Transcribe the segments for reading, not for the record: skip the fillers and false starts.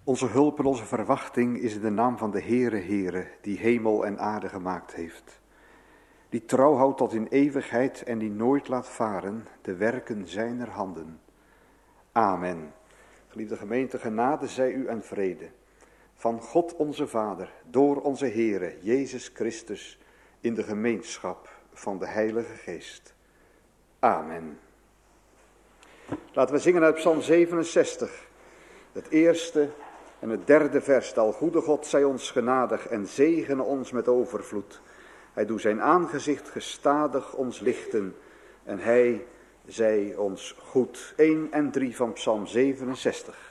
Onze hulp en onze verwachting is in de naam van de Heere, die hemel en aarde gemaakt heeft. Die trouw houdt tot in eeuwigheid en die nooit laat varen de werken zijner handen. Amen. Geliefde gemeente, genade zij u en vrede. Van God onze Vader, door onze Heere, Jezus Christus, in de gemeenschap van de Heilige Geest. Amen. Laten we zingen uit Psalm 67, het eerste en het derde vers. De algoede God zij ons genadig en zegene ons met overvloed. Hij doet zijn aangezicht gestadig ons lichten en hij zij ons goed. 1 en 3 van Psalm 67.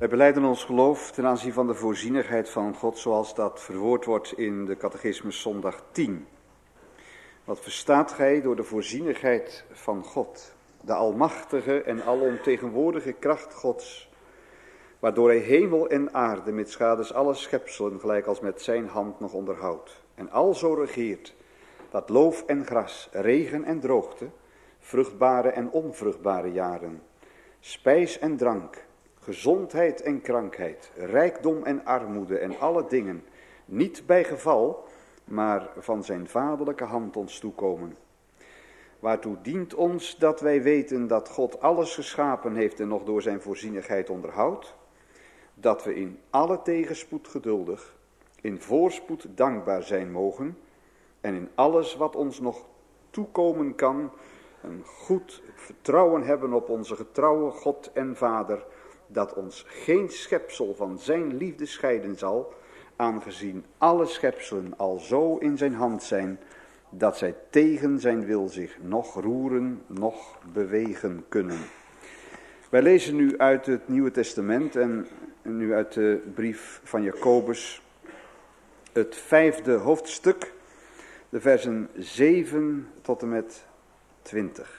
Wij belijden ons geloof ten aanzien van de voorzienigheid van God, zoals dat verwoord wordt in de Catechismus zondag 10. Wat verstaat gij door de voorzienigheid van God, de almachtige en alomtegenwoordige kracht Gods, waardoor hij hemel en aarde met schades alle schepselen gelijk als met zijn hand nog onderhoudt, en alzo regeert, dat loof en gras, regen en droogte, vruchtbare en onvruchtbare jaren, spijs en drank, gezondheid en krankheid, rijkdom en armoede en alle dingen, niet bij geval, maar van zijn vaderlijke hand ons toekomen. Waartoe dient ons dat wij weten dat God alles geschapen heeft en nog door zijn voorzienigheid onderhoudt, dat we in alle tegenspoed geduldig, in voorspoed dankbaar zijn mogen en in alles wat ons nog toekomen kan, een goed vertrouwen hebben op onze getrouwe God en Vader, dat ons geen schepsel van zijn liefde scheiden zal, aangezien alle schepselen al zo in zijn hand zijn, dat zij tegen zijn wil zich nog roeren, nog bewegen kunnen. Wij lezen nu uit het Nieuwe Testament en nu uit de brief van Jacobus, het 5e hoofdstuk, de versen 7 tot en met 20.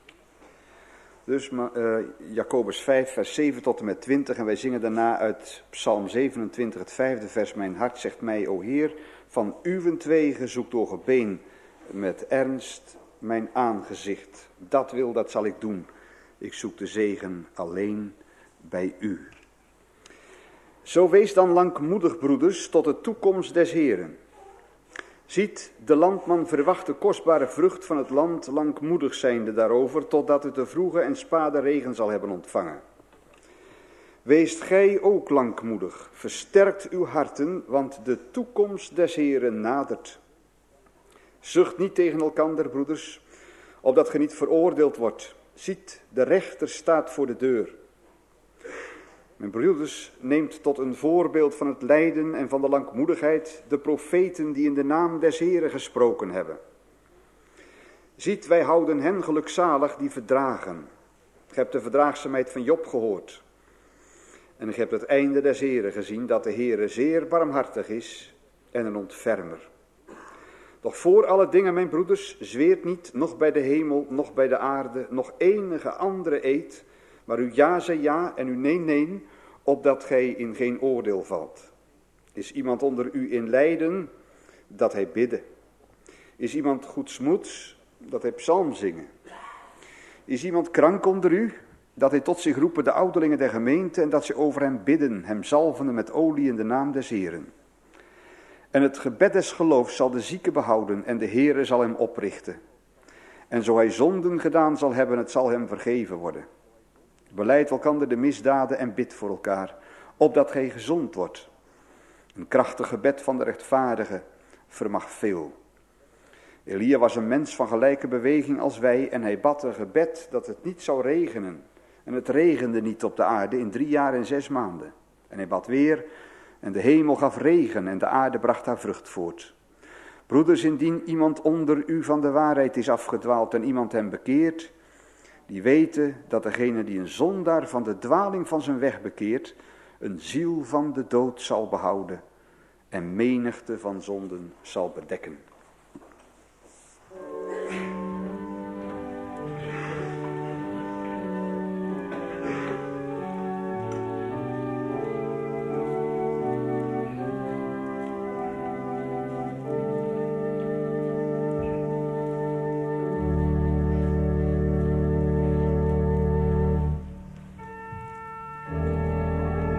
Dus Jacobus 5, vers 7 tot en met 20. En wij zingen daarna uit Psalm 27, het 5e vers. Mijn hart zegt mij, o Heer, van uwentwege zoek door gebeen met ernst mijn aangezicht. Dat zal ik doen. Ik zoek de zegen alleen bij u. Zo wees dan langmoedig, broeders, tot de toekomst des Heeren. Ziet, de landman verwacht de kostbare vrucht van het land, langmoedig zijnde daarover, totdat het de vroege en spade regen zal hebben ontvangen. Weest gij ook langmoedig, versterkt uw harten, want de toekomst des Heeren nadert. Zucht niet tegen elkander, broeders, opdat ge niet veroordeeld wordt. Ziet, de rechter staat voor de deur. Mijn broeders, neemt tot een voorbeeld van het lijden en van de langmoedigheid de profeten die in de naam des Heeren gesproken hebben. Ziet, wij houden hen gelukzalig die verdragen. Ge hebt de verdraagzaamheid van Job gehoord. En ge hebt het einde des Heeren gezien, dat de Heere zeer barmhartig is en een ontfermer. Doch voor alle dingen, mijn broeders, zweert niet, nog bij de hemel, nog bij de aarde, nog enige andere eed, maar uw ja zij ja en uw nee nee, opdat gij in geen oordeel valt. Is iemand onder u in lijden, dat hij bidde. Is iemand goedsmoeds, dat hij psalm zingen. Is iemand krank onder u, dat hij tot zich roepen de ouderlingen der gemeente en dat ze over hem bidden, hem zalvende met olie in de naam des Heeren. En het gebed des geloofs zal de zieke behouden en de Heere zal hem oprichten. En zo hij zonden gedaan zal hebben, het zal hem vergeven worden. Belijd elkander de misdaden en bid voor elkaar, opdat gij gezond wordt. Een krachtig gebed van de rechtvaardige vermag veel. Elia was een mens van gelijke beweging als wij en hij bad een gebed dat het niet zou regenen. En het regende niet op de aarde in 3 jaar en 6 maanden. En hij bad weer en de hemel gaf regen en de aarde bracht haar vrucht voort. Broeders, indien iemand onder u van de waarheid is afgedwaald en iemand hem bekeert, die weten dat degene die een zondaar van de dwaling van zijn weg bekeert, een ziel van de dood zal behouden en menigte van zonden zal bedekken.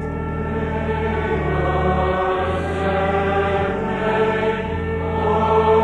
Oh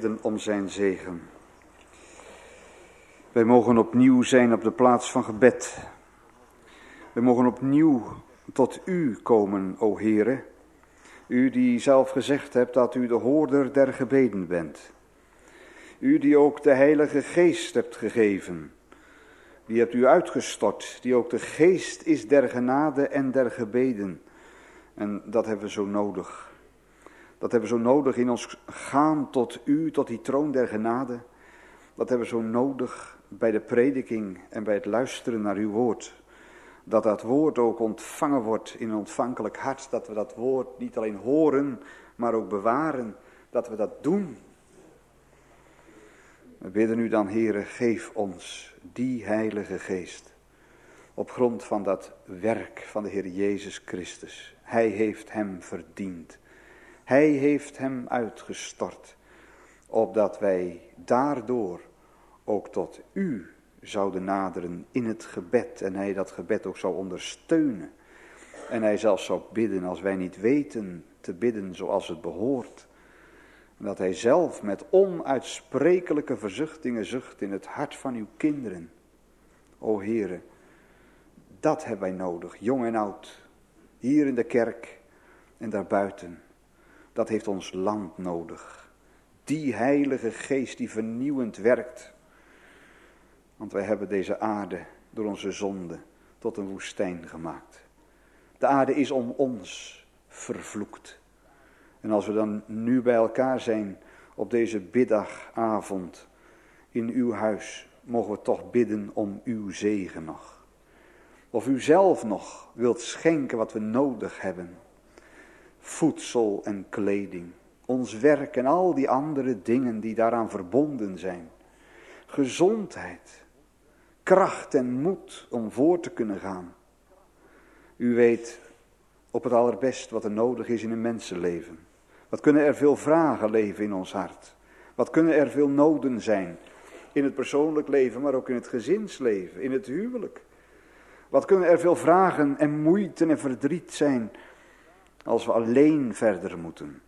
bidden om zijn zegen. Wij mogen opnieuw zijn op de plaats van gebed. Wij mogen opnieuw tot u komen, o Heere. U die zelf gezegd hebt dat u de hoorder der gebeden bent. U die ook de Heilige Geest hebt gegeven. Die hebt u uitgestort, die ook de geest is der genade en der gebeden. En dat hebben we zo nodig. Dat hebben we zo nodig in ons gaan tot u, tot die troon der genade. Dat hebben we zo nodig bij de prediking en bij het luisteren naar uw woord. Dat dat woord ook ontvangen wordt in een ontvankelijk hart. Dat we dat woord niet alleen horen, maar ook bewaren. Dat we dat doen. We bidden u dan, Heere, geef ons die Heilige Geest. Op grond van dat werk van de Heer Jezus Christus. Hij heeft hem verdiend. Hij heeft hem uitgestort. Opdat wij daardoor ook tot u zouden naderen in het gebed. En hij dat gebed ook zou ondersteunen. En hij zelfs zou bidden als wij niet weten te bidden zoals het behoort. En dat hij zelf met onuitsprekelijke verzuchtingen zucht in het hart van uw kinderen. O Heere, dat hebben wij nodig, jong en oud. Hier in de kerk en daarbuiten. Dat heeft ons land nodig. Die Heilige Geest die vernieuwend werkt. Want wij hebben deze aarde door onze zonde tot een woestijn gemaakt. De aarde is om ons vervloekt. En als we dan nu bij elkaar zijn op deze biddagavond in uw huis, mogen we toch bidden om uw zegen nog. Of u zelf nog wilt schenken wat we nodig hebben. Voedsel en kleding, ons werk en al die andere dingen die daaraan verbonden zijn. Gezondheid, kracht en moed om voor te kunnen gaan. U weet op het allerbest wat er nodig is in een mensenleven. Wat kunnen er veel vragen leven in ons hart. Wat kunnen er veel noden zijn in het persoonlijk leven, maar ook in het gezinsleven, in het huwelijk. Wat kunnen er veel vragen en moeite en verdriet zijn als we alleen verder moeten.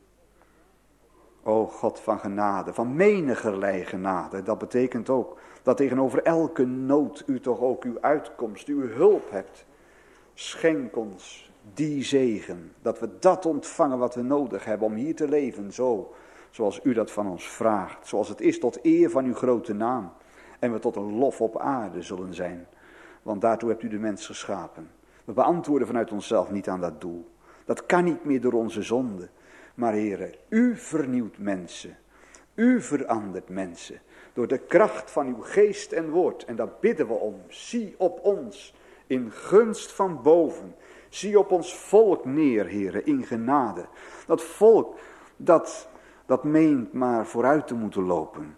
O God van genade, van menigerlei genade. Dat betekent ook dat tegenover elke nood u toch ook uw uitkomst, uw hulp hebt. Schenk ons die zegen, dat we dat ontvangen wat we nodig hebben om hier te leven zo, zoals u dat van ons vraagt. Zoals het is tot eer van uw grote naam. En we tot een lof op aarde zullen zijn. Want daartoe hebt u de mens geschapen. We beantwoorden vanuit onszelf niet aan dat doel. Dat kan niet meer door onze zonde. Maar Heere, u vernieuwt mensen. U verandert mensen. Door de kracht van uw geest en woord. En daar bidden we om. Zie op ons in gunst van boven. Zie op ons volk neer, Heere, in genade. Dat volk dat meent maar vooruit te moeten lopen.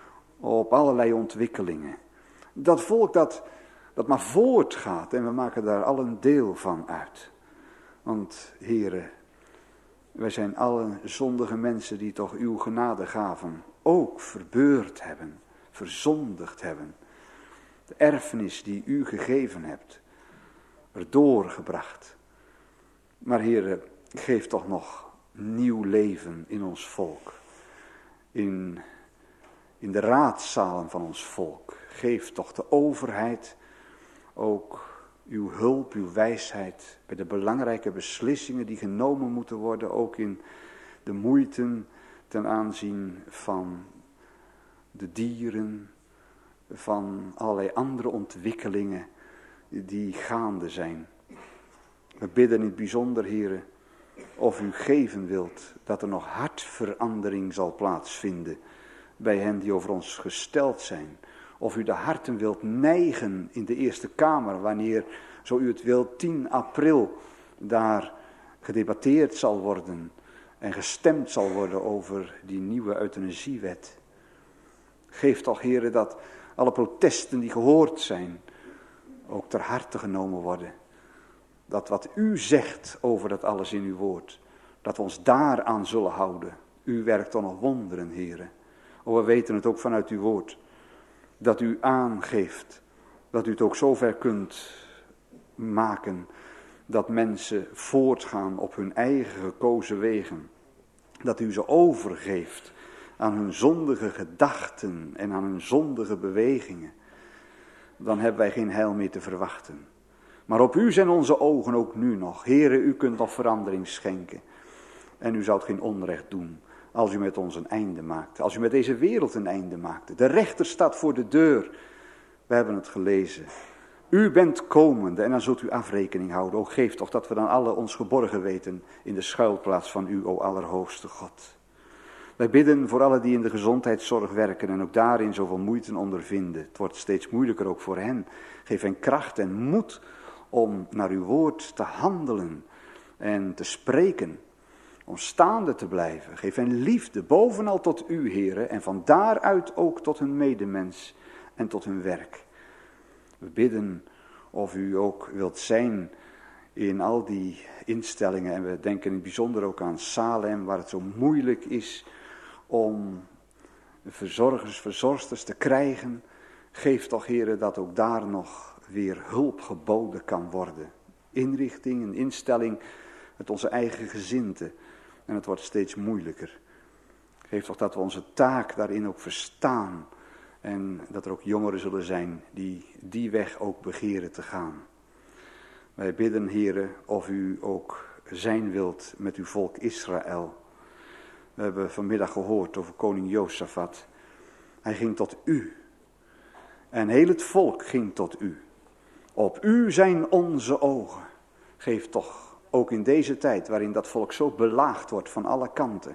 Op allerlei ontwikkelingen. Dat volk dat maar voortgaat. En we maken daar al een deel van uit. Want, Heere, wij zijn alle zondige mensen die toch uw genadegaven ook verbeurd hebben, verzondigd hebben. De erfenis die u gegeven hebt, erdoor gebracht. Maar Heere, geef toch nog nieuw leven in ons volk. In de raadszalen van ons volk. Geef toch de overheid ook uw hulp, uw wijsheid bij de belangrijke beslissingen die genomen moeten worden, ook in de moeiten ten aanzien van de dieren, van allerlei andere ontwikkelingen die gaande zijn. We bidden in het bijzonder, Heere, of u geven wilt dat er nog hartverandering zal plaatsvinden bij hen die over ons gesteld zijn. Of u de harten wilt neigen in de Eerste Kamer, wanneer, zo u het wilt, 10 april daar gedebatteerd zal worden en gestemd zal worden over die nieuwe euthanasiewet. Geef toch, Heere, dat alle protesten die gehoord zijn ook ter harte genomen worden. Dat wat u zegt over dat alles in uw woord, dat we ons daaraan zullen houden. U werkt dan nog wonderen, Heere. O, we weten het ook vanuit uw woord. Dat u aangeeft, dat u het ook zover kunt maken, dat mensen voortgaan op hun eigen gekozen wegen. Dat u ze overgeeft aan hun zondige gedachten en aan hun zondige bewegingen, dan hebben wij geen heil meer te verwachten. Maar op u zijn onze ogen ook nu nog. Heere, u kunt nog verandering schenken. En u zoudt geen onrecht doen als u met ons een einde maakt. Als u met deze wereld een einde maakte. De rechter staat voor de deur. We hebben het gelezen. U bent komende en dan zult u afrekening houden. O, geef toch dat we dan alle ons geborgen weten in de schuilplaats van u, o Allerhoogste God. Wij bidden voor allen die in de gezondheidszorg werken en ook daarin zoveel moeite ondervinden. Het wordt steeds moeilijker ook voor hen. Geef hen kracht en moed om naar uw woord te handelen en te spreken. Om staande te blijven. Geef hen liefde, bovenal tot u, Heere, en van daaruit ook tot hun medemens en tot hun werk. We bidden of u ook wilt zijn in al die instellingen. En we denken in het bijzonder ook aan Salem, waar het zo moeilijk is om verzorgers, verzorgsters te krijgen. Geef toch, Heere, dat ook daar nog weer hulp geboden kan worden. Inrichting, een instelling met onze eigen gezindte. En het wordt steeds moeilijker. Geef toch dat we onze taak daarin ook verstaan. En dat er ook jongeren zullen zijn die die weg ook begeren te gaan. Wij bidden, Heere, of u ook zijn wilt met uw volk Israël. We hebben vanmiddag gehoord over koning Josafat. Hij ging tot u. En heel het volk ging tot u. Op u zijn onze ogen. Geef toch, ook in deze tijd waarin dat volk zo belaagd wordt van alle kanten.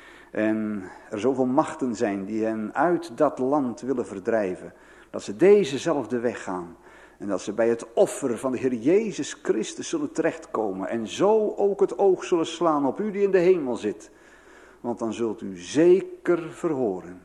En er zoveel machten zijn die hen uit dat land willen verdrijven. Dat ze dezezelfde weg gaan. En dat ze bij het offer van de Heer Jezus Christus zullen terechtkomen. En zo ook het oog zullen slaan op u die in de hemel zit. Want dan zult u zeker verhoren.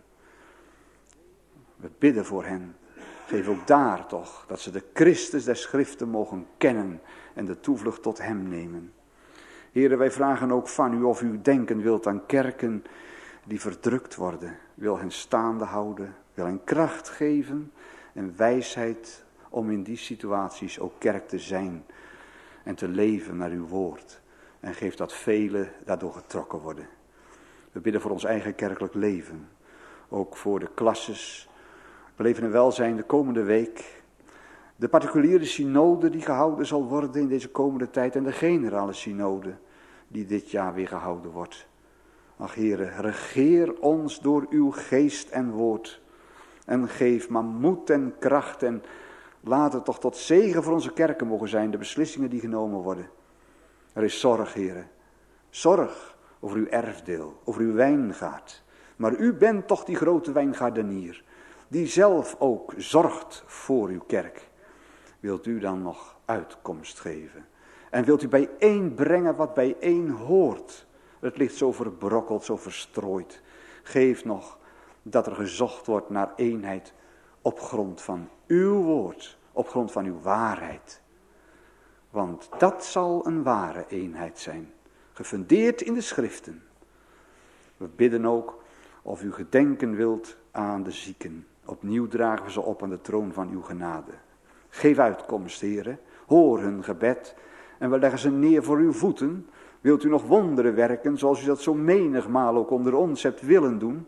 We bidden voor hen. Geef ook daar toch dat ze de Christus der Schriften mogen kennen en de toevlucht tot hem nemen. Here, wij vragen ook van u of u denken wilt aan kerken die verdrukt worden. Wil hen staande houden, wil hen kracht geven en wijsheid om in die situaties ook kerk te zijn en te leven naar uw woord. En geef dat velen daardoor getrokken worden. We bidden voor ons eigen kerkelijk leven, ook voor de klasses. We leven in welzijn de komende week. De particuliere synode die gehouden zal worden in deze komende tijd en de generale synode die dit jaar weer gehouden wordt. Ach Heere, regeer ons door uw geest en woord. En geef maar moed en kracht en laat het toch tot zegen voor onze kerken mogen zijn, de beslissingen die genomen worden. Er is zorg, Heere. Zorg over uw erfdeel, over uw wijngaard. Maar u bent toch die grote wijngaardenier, die zelf ook zorgt voor uw kerk. Wilt u dan nog uitkomst geven? En wilt u bijeenbrengen wat bijeen hoort? Het ligt zo verbrokkeld, zo verstrooid. Geef nog dat er gezocht wordt naar eenheid op grond van uw woord, op grond van uw waarheid. Want dat zal een ware eenheid zijn, gefundeerd in de schriften. We bidden ook of u gedenken wilt aan de zieken. Opnieuw dragen we ze op aan de troon van uw genade. Geef uitkomst, Heere, hoor hun gebed en we leggen ze neer voor uw voeten. Wilt u nog wonderen werken, zoals u dat zo menigmaal ook onder ons hebt willen doen?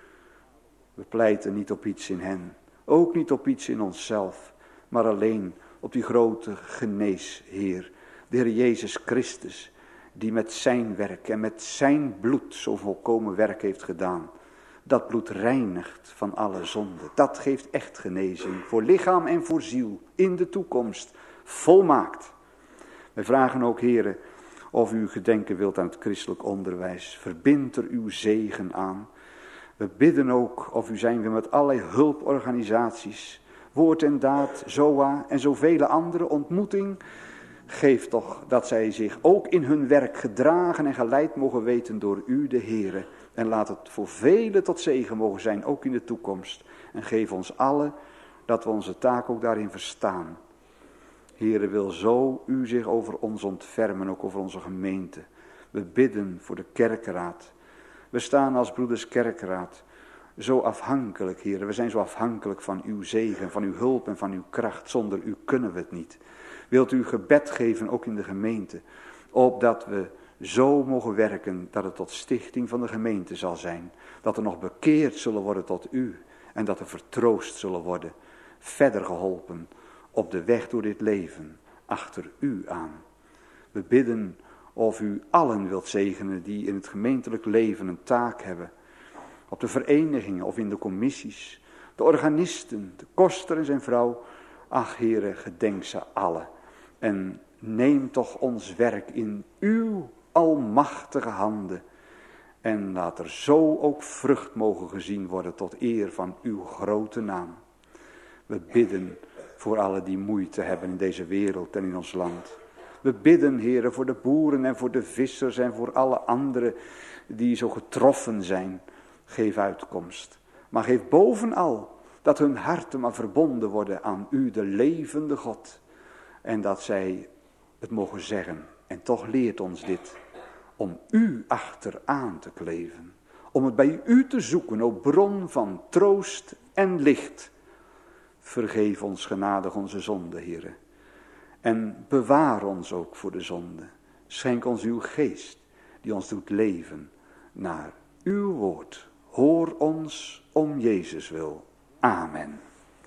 We pleiten niet op iets in hen, ook niet op iets in onszelf, maar alleen op die grote geneesheer, de Heer Jezus Christus, die met zijn werk en met zijn bloed zo volkomen werk heeft gedaan. Dat bloed reinigt van alle zonde. Dat geeft echt genezing voor lichaam en voor ziel in de toekomst. Volmaakt. Wij vragen ook, Heere, of u gedenken wilt aan het christelijk onderwijs. Verbind er uw zegen aan. We bidden ook of u zijn we met allerlei hulporganisaties. Woord en daad, ZOA en zoveel andere ontmoeting. Geef toch dat zij zich ook in hun werk gedragen en geleid mogen weten door u, de Heere. En laat het voor velen tot zegen mogen zijn, ook in de toekomst. En geef ons allen dat we onze taak ook daarin verstaan. Heere, wil zo u zich over ons ontfermen, ook over onze gemeente. We bidden voor de kerkraad. We staan als broeders kerkraad zo afhankelijk, Heere. We zijn zo afhankelijk van uw zegen, van uw hulp en van uw kracht. Zonder u kunnen we het niet. Wilt u gebed geven, ook in de gemeente, opdat we zo mogen werken dat het tot stichting van de gemeente zal zijn. Dat er nog bekeerd zullen worden tot u en dat er vertroost zullen worden. Verder geholpen op de weg door dit leven, achter u aan. We bidden of u allen wilt zegenen die in het gemeentelijk leven een taak hebben. Op de verenigingen of in de commissies, de organisten, de koster en zijn vrouw. Ach, Heere, gedenk ze allen. En neem toch ons werk in uw almachtige handen. En laat er zo ook vrucht mogen gezien worden tot eer van uw grote naam. We bidden voor allen die moeite hebben in deze wereld en in ons land. We bidden, Heere, voor de boeren en voor de vissers en voor alle anderen die zo getroffen zijn. Geef uitkomst. Maar geef bovenal dat hun harten maar verbonden worden aan u, de levende God. En dat zij het mogen zeggen. En toch leert ons dit. Om u achteraan te kleven. Om het bij u te zoeken, o bron van troost en licht. Vergeef ons genadig onze zonde, Heere. En bewaar ons ook voor de zonde. Schenk ons uw geest, die ons doet leven naar uw woord. Hoor ons om Jezus wil. Amen.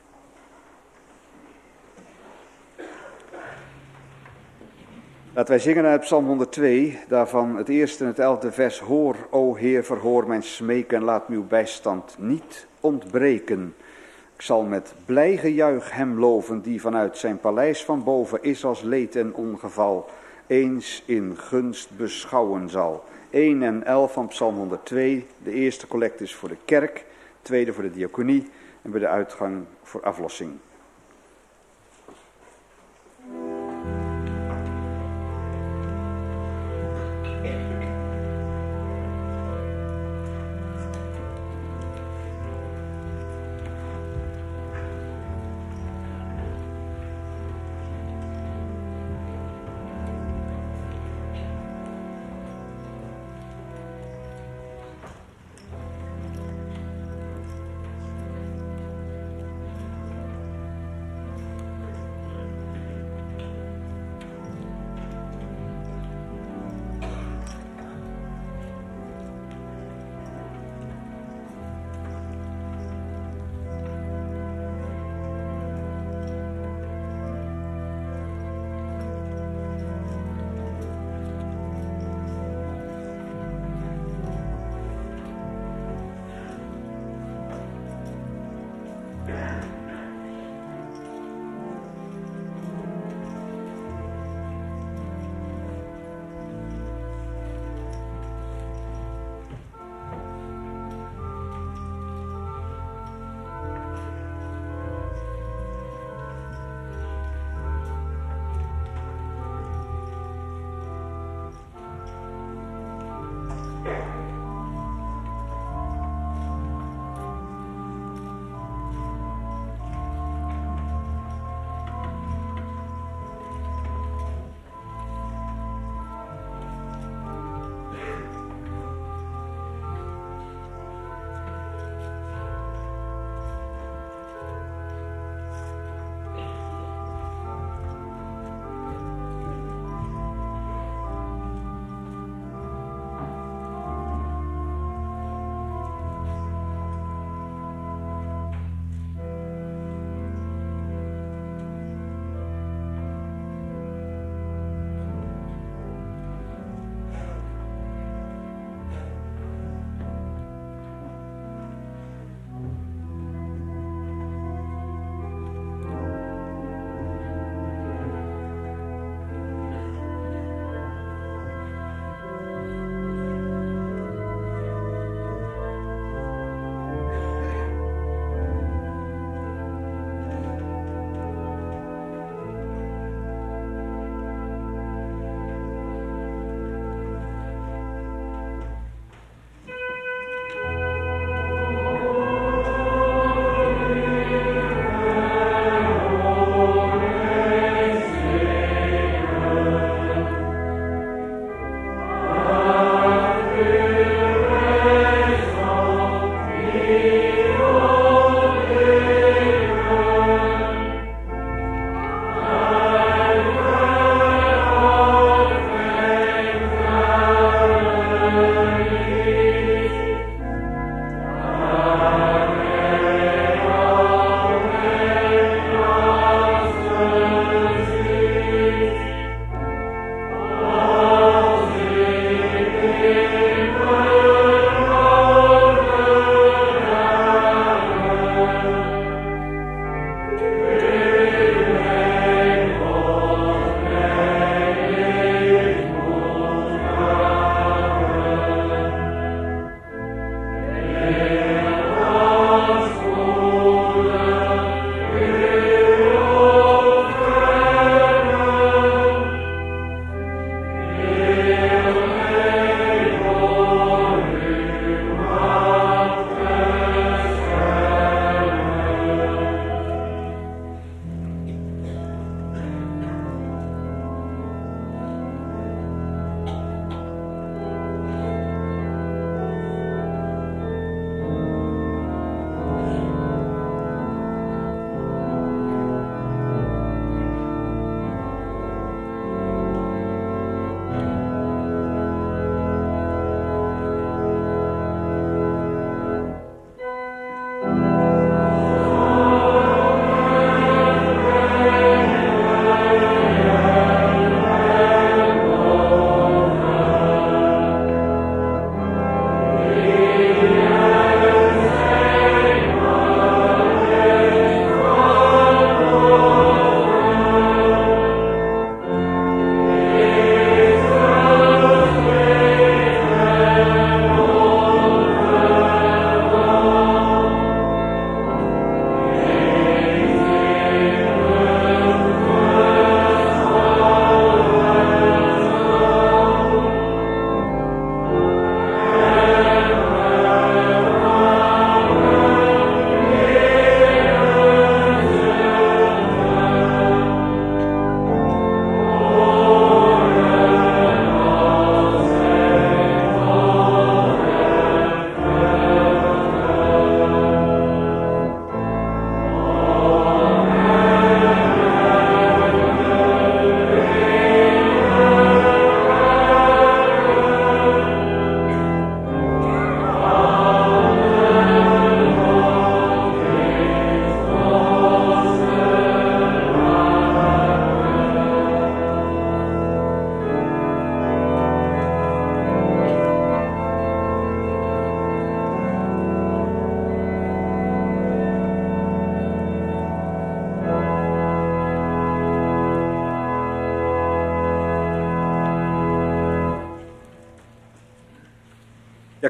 Laten wij zingen uit Psalm 102, daarvan het eerste en het 11e vers. Hoor, o Heer, verhoor mijn smeken en laat me uw bijstand niet ontbreken. Ik zal met blij gejuich hem loven, die vanuit zijn paleis van boven is als leed en ongeval, eens in gunst beschouwen zal. 1 en 11 van Psalm 102, de eerste collecte is voor de kerk, tweede voor de diaconie en bij de uitgang voor aflossing.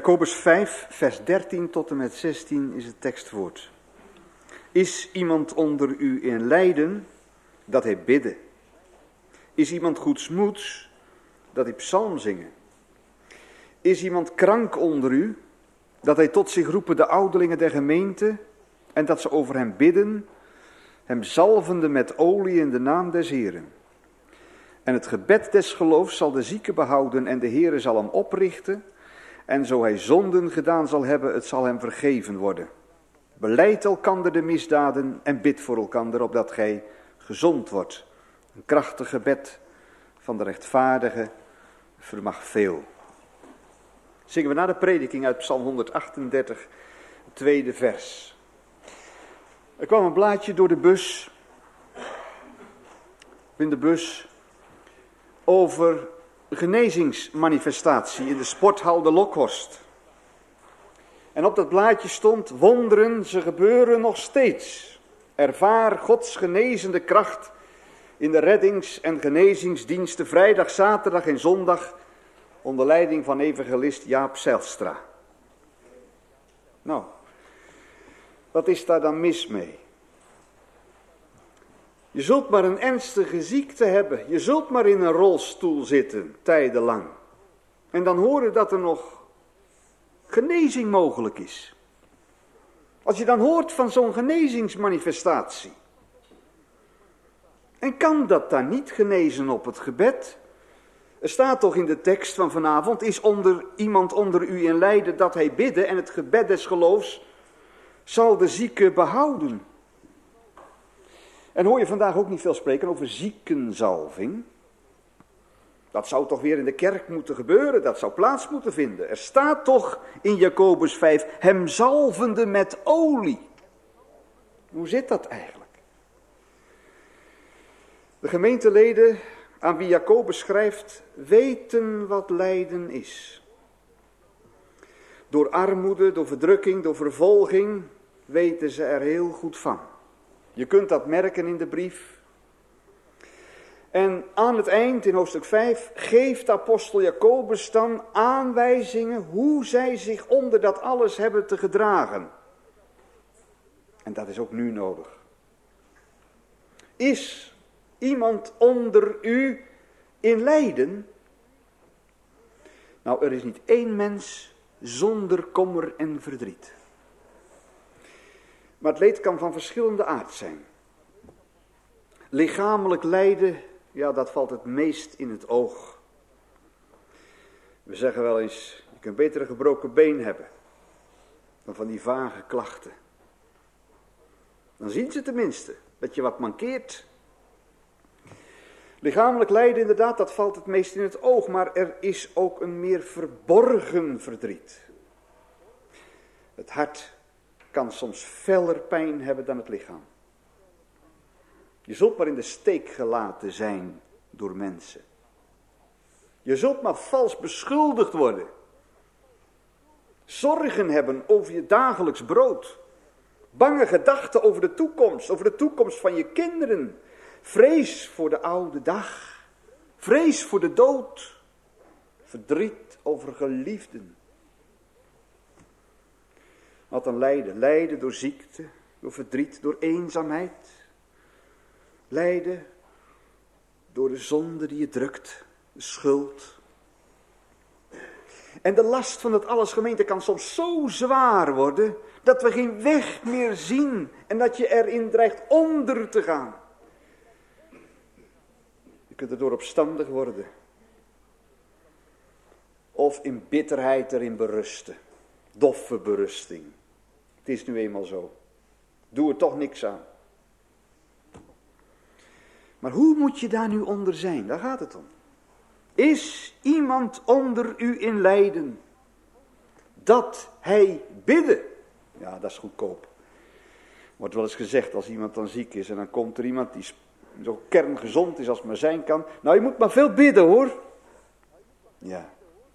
Jacobus 5, vers 13 tot en met 16 is het tekstwoord. Is iemand onder u in lijden, dat hij bidde? Is iemand goedsmoeds, dat hij psalm zingen? Is iemand krank onder u, dat hij tot zich roepen de ouderlingen der gemeente en dat ze over hem bidden, hem zalvende met olie in de naam des Heren? En het gebed des geloofs zal de zieke behouden en de Heere zal hem oprichten. En zo hij zonden gedaan zal hebben, het zal hem vergeven worden. Belijd elkander de misdaden en bid voor elkander, opdat gij gezond wordt. Een krachtig gebed van de rechtvaardige vermag veel. Zingen we na de prediking uit Psalm 138, het tweede vers. Er kwam een blaadje door de bus, in de bus, over genezingsmanifestatie in de sporthal de Lokhorst. En op dat blaadje stond: wonderen, ze gebeuren nog steeds. Ervaar Gods genezende kracht in de reddings- en genezingsdiensten vrijdag, zaterdag en zondag onder leiding van evangelist Jaap Zijlstra. Nou, wat is daar dan mis mee? Je zult maar een ernstige ziekte hebben. Je zult maar in een rolstoel zitten, tijdenlang. En dan horen dat er nog genezing mogelijk is. Als je dan hoort van zo'n genezingsmanifestatie. En kan dat dan niet genezen op het gebed? Er staat toch in de tekst van vanavond: is iemand onder u in lijden, dat hij bidde, en het gebed des geloofs zal de zieke behouden. En hoor je vandaag ook niet veel spreken over ziekenzalving? Dat zou toch weer in de kerk moeten gebeuren, dat zou plaats moeten vinden. Er staat toch in Jacobus 5, hem zalvende met olie. Hoe zit dat eigenlijk? De gemeenteleden aan wie Jacobus schrijft, weten wat lijden is. Door armoede, door verdrukking, door vervolging weten ze er heel goed van. Je kunt dat merken in de brief. En aan het eind, in hoofdstuk 5, geeft apostel Jacobus dan aanwijzingen hoe zij zich onder dat alles hebben te gedragen. En dat is ook nu nodig. Is iemand onder u in lijden? Nou, er is niet één mens zonder kommer en verdriet. Maar het leed kan van verschillende aard zijn. Lichamelijk lijden, ja, dat valt het meest in het oog. We zeggen wel eens, je kunt beter een gebroken been hebben dan van die vage klachten. Dan zien ze tenminste dat je wat mankeert. Lichamelijk lijden inderdaad, dat valt het meest in het oog, maar er is ook een meer verborgen verdriet. Het hart kan soms feller pijn hebben dan het lichaam. Je zult maar in de steek gelaten zijn door mensen. Je zult maar vals beschuldigd worden. Zorgen hebben over je dagelijks brood. Bange gedachten over de toekomst van je kinderen. Vrees voor de oude dag. Vrees voor de dood. Verdriet over geliefden. Wat een lijden. Lijden door ziekte, door verdriet, door eenzaamheid. Lijden door de zonde die je drukt, de schuld. En de last van het alles, gemeente, kan soms zo zwaar worden dat we geen weg meer zien en dat je erin dreigt onder te gaan. Je kunt erdoor opstandig worden. Of in bitterheid erin berusten. Doffe berusting. Het is nu eenmaal zo. Doe er toch niks aan. Maar hoe moet je daar nu onder zijn? Daar gaat het om. Is iemand onder u in lijden, dat hij bidde? Ja, dat is goedkoop. Wordt wel eens gezegd als iemand dan ziek is en dan komt er iemand die zo kerngezond is als maar zijn kan. Nou, je moet maar veel bidden, hoor. Ja.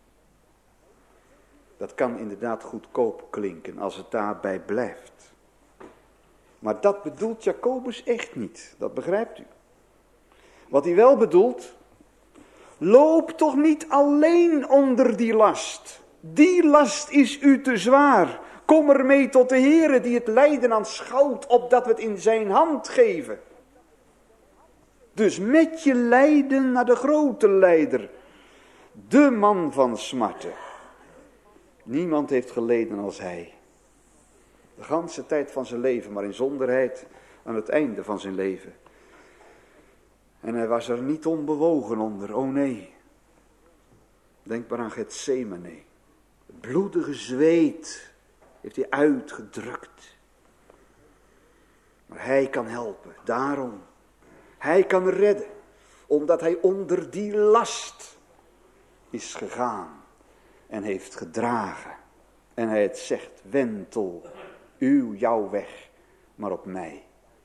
Dat kan inderdaad goedkoop klinken als het daarbij blijft. Maar dat bedoelt Jacobus echt niet, dat begrijpt u. Wat hij wel bedoelt, loop toch niet alleen onder die last. Die last is u te zwaar. Kom ermee tot de Heere die het lijden aanschouwt, opdat we het in zijn hand geven. Dus met je lijden naar de grote lijder, de man van smarten. Niemand heeft geleden als hij. De ganse tijd van zijn leven, maar in zonderheid aan het einde van zijn leven. En hij was er niet onbewogen onder, oh nee. Denk maar aan Getsemane. Het bloedige zweet heeft hij uitgedrukt. Maar hij kan helpen, daarom. Hij kan redden, omdat hij onder die last is gegaan en heeft gedragen. En hij het zegt, wentel jouw weg, maar op mij.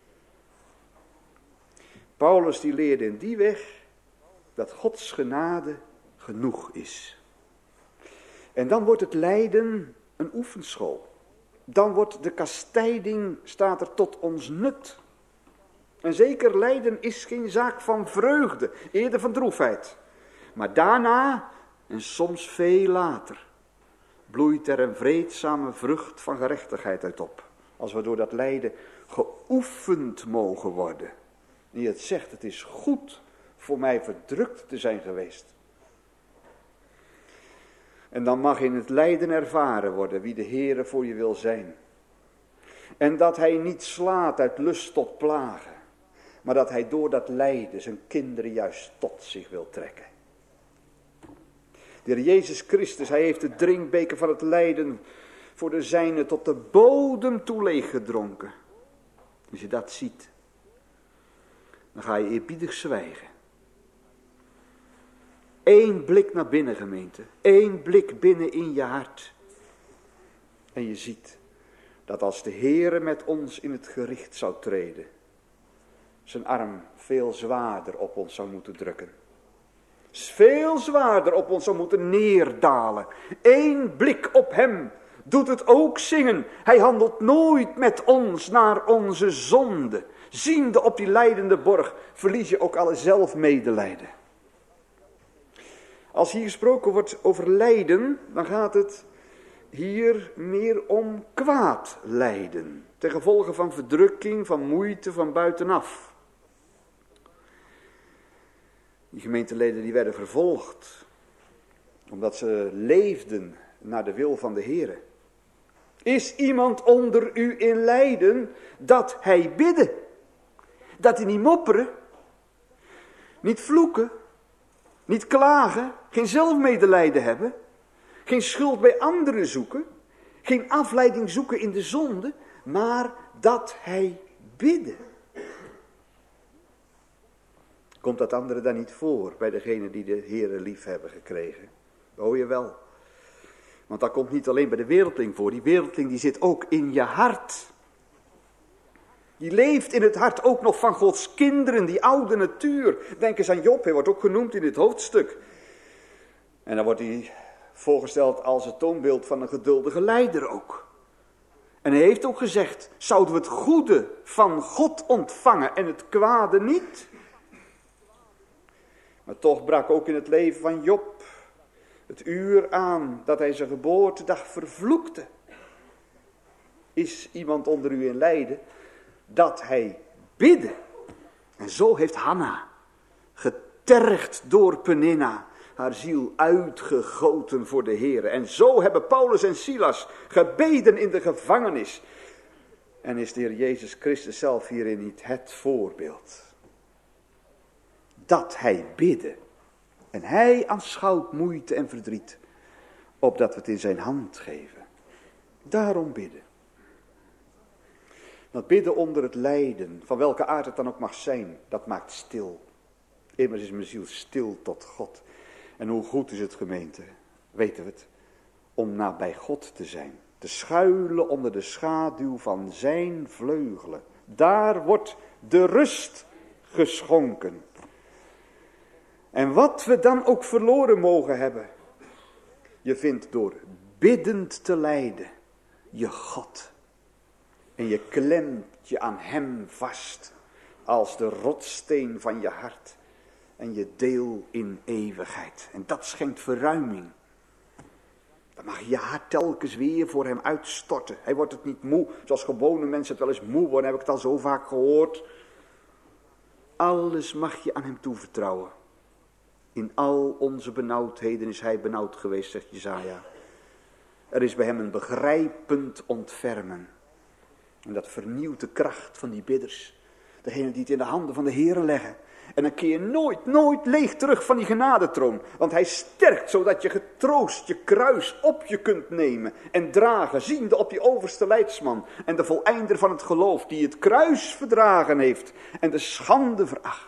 Paulus die leerde in die weg dat Gods genade genoeg is. En dan wordt het lijden een oefenschool. Dan wordt de kastijding, staat er, tot ons nut. En zeker lijden is geen zaak van vreugde, eerder van droefheid. Maar daarna, en soms veel later, bloeit er een vreedzame vrucht van gerechtigheid uit op. Als we door dat lijden geoefend mogen worden. Die het zegt, het is goed voor mij verdrukt te zijn geweest. En dan mag in het lijden ervaren worden wie de Heere voor je wil zijn. En dat hij niet slaat uit lust tot plagen. Maar dat hij door dat lijden zijn kinderen juist tot zich wil trekken. De Heer Jezus Christus, hij heeft de drinkbeker van het lijden voor de zijnen tot de bodem toe leeggedronken. Als je dat ziet, dan ga je eerbiedig zwijgen. Eén blik naar binnen, gemeente. Eén blik binnen in je hart. En je ziet dat als de Heere met ons in het gericht zou treden, zijn arm veel zwaarder op ons zou moeten drukken. Veel zwaarder op ons zou moeten neerdalen. Eén blik op hem doet het ook zingen. Hij handelt nooit met ons naar onze zonde. Ziende op die lijdende borg verlies je ook alle zelfmedelijden. Als hier gesproken wordt over lijden, dan gaat het hier meer om kwaad lijden. Ten gevolge van verdrukking, van moeite, van buitenaf. Die gemeenteleden die werden vervolgd, omdat ze leefden naar de wil van de Heere. Is iemand onder u in lijden dat hij bidde? Dat hij niet mopperen, niet vloeken, niet klagen, geen zelfmedelijden hebben, geen schuld bij anderen zoeken, geen afleiding zoeken in de zonde, maar dat hij bidde. Komt dat andere dan niet voor bij degenen die de Heere lief hebben gekregen? Oh jawel. Want dat komt niet alleen bij de wereldling voor. Die wereldling die zit ook in je hart. Die leeft in het hart ook nog van Gods kinderen, die oude natuur. Denk eens aan Job, hij wordt ook genoemd in dit hoofdstuk. En dan wordt hij voorgesteld als het toonbeeld van een geduldige leider ook. En hij heeft ook gezegd, zouden we het goede van God ontvangen en het kwade niet? Maar toch brak ook in het leven van Job het uur aan dat hij zijn geboortedag vervloekte. Is iemand onder u in lijden dat hij bidde? En zo heeft Hanna, getergd door Peninna, haar ziel uitgegoten voor de Heere. En zo hebben Paulus en Silas gebeden in de gevangenis. En is de Heer Jezus Christus zelf hierin niet het voorbeeld? Dat hij bidde. En hij aanschouwt moeite en verdriet, opdat we het in zijn hand geven. Daarom bidden. Dat bidden onder het lijden, van welke aard het dan ook mag zijn, dat maakt stil. Immers is mijn ziel stil tot God. En hoe goed is het, gemeente, weten we het, om nabij God te zijn. Te schuilen onder de schaduw van zijn vleugelen. Daar wordt de rust geschonken. En wat we dan ook verloren mogen hebben. Je vindt door biddend te lijden je God. En je klemt je aan hem vast als de rotssteen van je hart. En je deel in eeuwigheid. En dat schenkt verruiming. Dan mag je hart telkens weer voor hem uitstorten. Hij wordt het niet moe, zoals gewone mensen het wel eens moe worden, heb ik het al zo vaak gehoord. Alles mag je aan hem toevertrouwen. In al onze benauwdheden is hij benauwd geweest, zegt Jesaja. Er is bij hem een begrijpend ontfermen. En dat vernieuwt de kracht van die bidders. Degene die het in de handen van de Heere leggen. En dan keer je nooit leeg terug van die genadetroon. Want hij sterkt zodat je getroost je kruis op je kunt nemen. En dragen, ziende op die overste leidsman. En de voleinder van het geloof die het kruis verdragen heeft. En de schande veracht.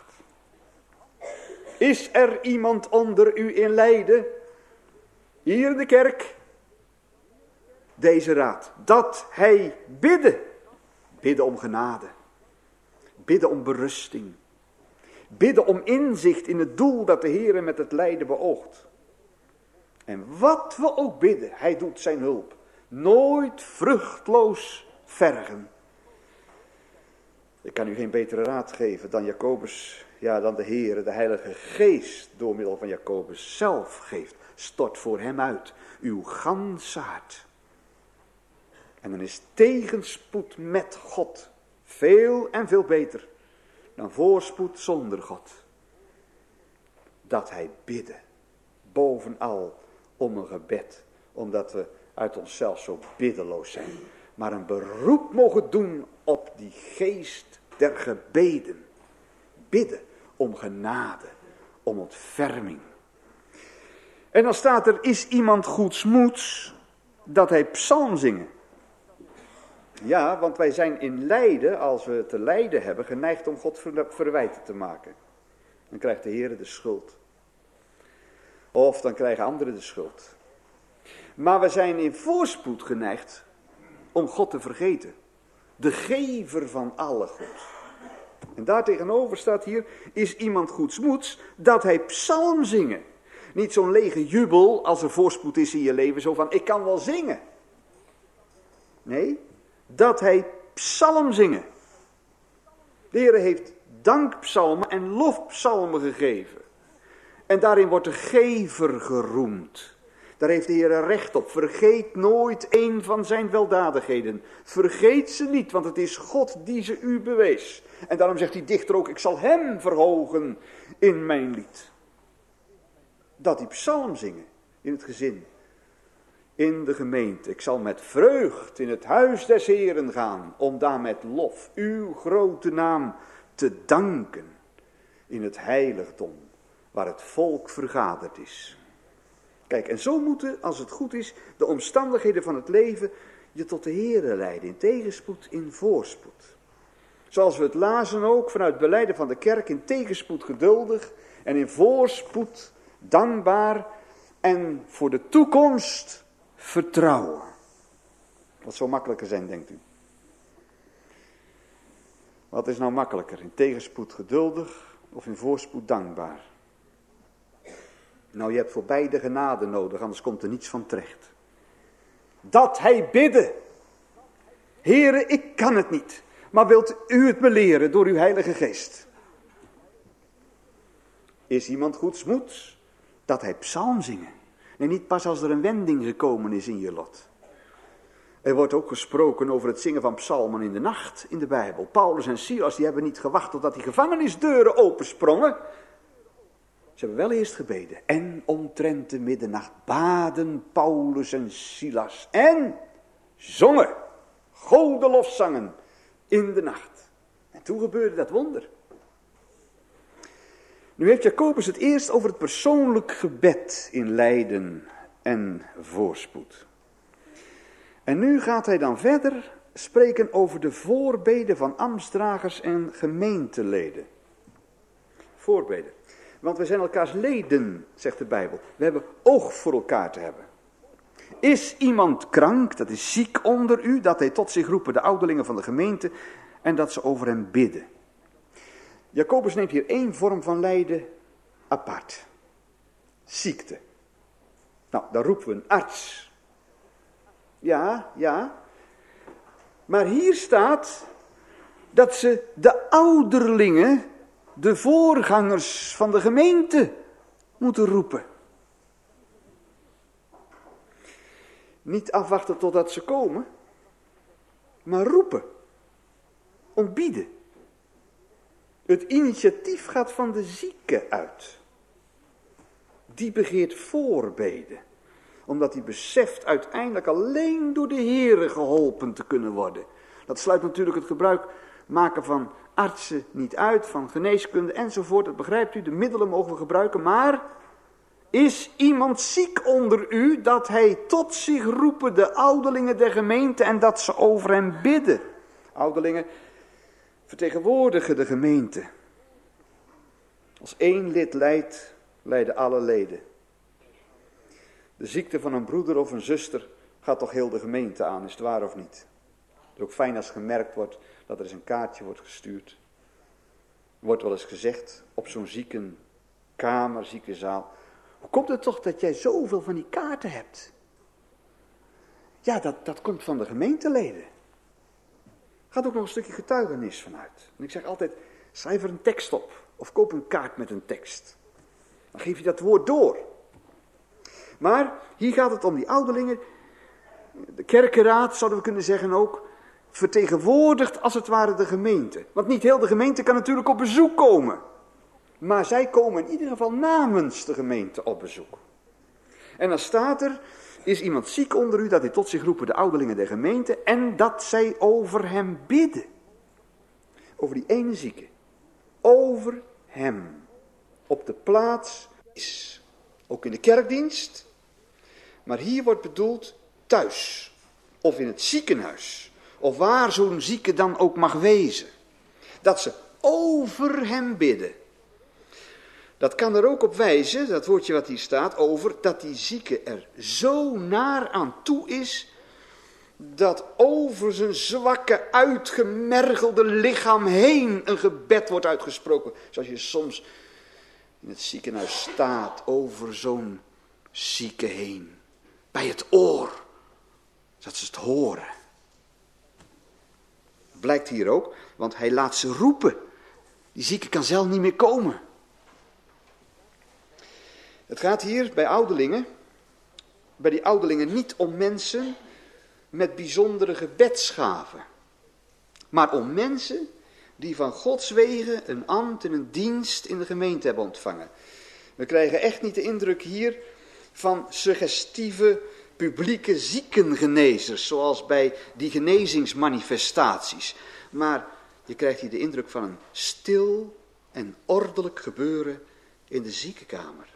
Is er iemand onder u in lijden? Hier in de kerk. Deze raad. Dat hij bidden. Bidden om genade. Bidden om berusting. Bidden om inzicht in het doel dat de Heere met het lijden beoogt. En wat we ook bidden, hij doet zijn hulp. Nooit vruchtloos vergen. Ik kan u geen betere raad geven dan Jacobus, dan de Heere, de Heilige Geest door middel van Jacobus zelf geeft. Stort voor hem uit uw ganse hart. En dan is tegenspoed met God veel en veel beter dan voorspoed zonder God. Dat hij bidden, bovenal om een gebed, omdat we uit onszelf zo biddeloos zijn. Maar een beroep mogen doen op die geest der gebeden. Bidden om genade, om ontferming. En dan staat er, is iemand goedsmoeds, dat hij psalm zingen. Ja, want wij zijn in lijden, als we te lijden hebben, geneigd om God verwijten te maken. Dan krijgt de Heer de schuld. Of dan krijgen anderen de schuld. Maar we zijn in voorspoed geneigd om God te vergeten. De gever van alle goed. En daartegenover staat hier, is iemand goedsmoeds, dat hij psalm zingen. Niet zo'n lege jubel als er voorspoed is in je leven, zo van, ik kan wel zingen. Nee, dat hij psalm zingen. De Heer heeft dankpsalmen en lofpsalmen gegeven. En daarin wordt de gever geroemd. Daar heeft de Heer recht op. Vergeet nooit een van zijn weldadigheden. Vergeet ze niet, want het is God die ze u bewees. En daarom zegt die dichter ook, ik zal hem verhogen in mijn lied. Dat die psalm zingen in het gezin. In de gemeente. Ik zal met vreugd in het huis des Heeren gaan. Om daar met lof uw grote naam te danken. In het heiligdom. Waar het volk vergaderd is. Kijk, en zo moeten, als het goed is, de omstandigheden van het leven je tot de Heere leiden. In tegenspoed, in voorspoed. Zoals we het lazen ook vanuit belijden van de kerk. In tegenspoed geduldig. En in voorspoed dankbaar. En voor de toekomst vertrouwen. Wat zou makkelijker zijn, denkt u? Wat is nou makkelijker? In tegenspoed geduldig of in voorspoed dankbaar? Nou, je hebt voor beide genade nodig, anders komt er niets van terecht. Dat hij bidden. Heere, ik kan het niet. Maar wilt u het me leren door uw Heilige Geest? Is iemand goedsmoeds? Dat hij psalm zingen. Nee, niet pas als er een wending gekomen is in je lot. Er wordt ook gesproken over het zingen van psalmen in de nacht in de Bijbel. Paulus en Silas, die hebben niet gewacht totdat die gevangenisdeuren opensprongen. Ze hebben wel eerst gebeden. En omtrent de middernacht baden Paulus en Silas. En zongen. Godelofzangen in de nacht. En toen gebeurde dat wonder. Nu heeft Jacobus het eerst over het persoonlijk gebed in lijden en voorspoed. En nu gaat hij dan verder spreken over de voorbeden van ambtsdragers en gemeenteleden. Voorbeden. Want we zijn elkaars leden, zegt de Bijbel. We hebben oog voor elkaar te hebben. Is iemand krank, dat is ziek onder u, dat hij tot zich roepen de ouderlingen van de gemeente en dat ze over hem bidden. Jacobus neemt hier één vorm van lijden apart. Ziekte. Nou, dan roepen we een arts. Ja. Maar hier staat dat ze de ouderlingen, de voorgangers van de gemeente, moeten roepen. Niet afwachten totdat ze komen, maar roepen. Ontbieden. Het initiatief gaat van de zieke uit. Die begeert voorbeden. Omdat hij beseft uiteindelijk alleen door de Heere geholpen te kunnen worden. Dat sluit natuurlijk het gebruik maken van artsen niet uit, van geneeskunde enzovoort. Dat begrijpt u, de middelen mogen we gebruiken. Maar is iemand ziek onder u, dat hij tot zich roepen de ouderlingen der gemeente en dat ze over hem bidden. Ouderlingen vertegenwoordigen de gemeente. Als één lid lijdt, lijden alle leden. De ziekte van een broeder of een zuster gaat toch heel de gemeente aan, is het waar of niet? Het is ook fijn als gemerkt wordt dat er eens een kaartje wordt gestuurd. Er wordt wel eens gezegd op zo'n ziekenkamer, ziekenzaal: hoe komt het toch dat jij zoveel van die kaarten hebt? Ja, dat komt van de gemeenteleden. Gaat ook nog een stukje getuigenis vanuit. En ik zeg altijd, schrijf er een tekst op. Of koop een kaart met een tekst. Dan geef je dat woord door. Maar hier gaat het om die ouderlingen. De kerkenraad, zouden we kunnen zeggen ook, vertegenwoordigt als het ware de gemeente. Want niet heel de gemeente kan natuurlijk op bezoek komen. Maar zij komen in ieder geval namens de gemeente op bezoek. En dan staat er: is iemand ziek onder u, dat hij tot zich roepen de ouderlingen der gemeente en dat zij over hem bidden. Over die ene zieke. Over hem. Op de plaats is. Ook in de kerkdienst. Maar hier wordt bedoeld thuis. Of in het ziekenhuis. Of waar zo'n zieke dan ook mag wezen. Dat ze over hem bidden. Dat kan er ook op wijzen, dat woordje wat hier staat, over dat die zieke er zo naar aan toe is, dat over zijn zwakke, uitgemergelde lichaam heen een gebed wordt uitgesproken. Zoals je soms in het ziekenhuis staat, over zo'n zieke heen. Bij het oor, zodat ze het horen. Dat blijkt hier ook, want hij laat ze roepen. Die zieke kan zelf niet meer komen. Het gaat hier bij die ouderlingen niet om mensen met bijzondere gebedsgaven. Maar om mensen die van Gods wegen een ambt en een dienst in de gemeente hebben ontvangen. We krijgen echt niet de indruk hier van suggestieve publieke ziekengenezers, zoals bij die genezingsmanifestaties. Maar je krijgt hier de indruk van een stil en ordelijk gebeuren in de ziekenkamer.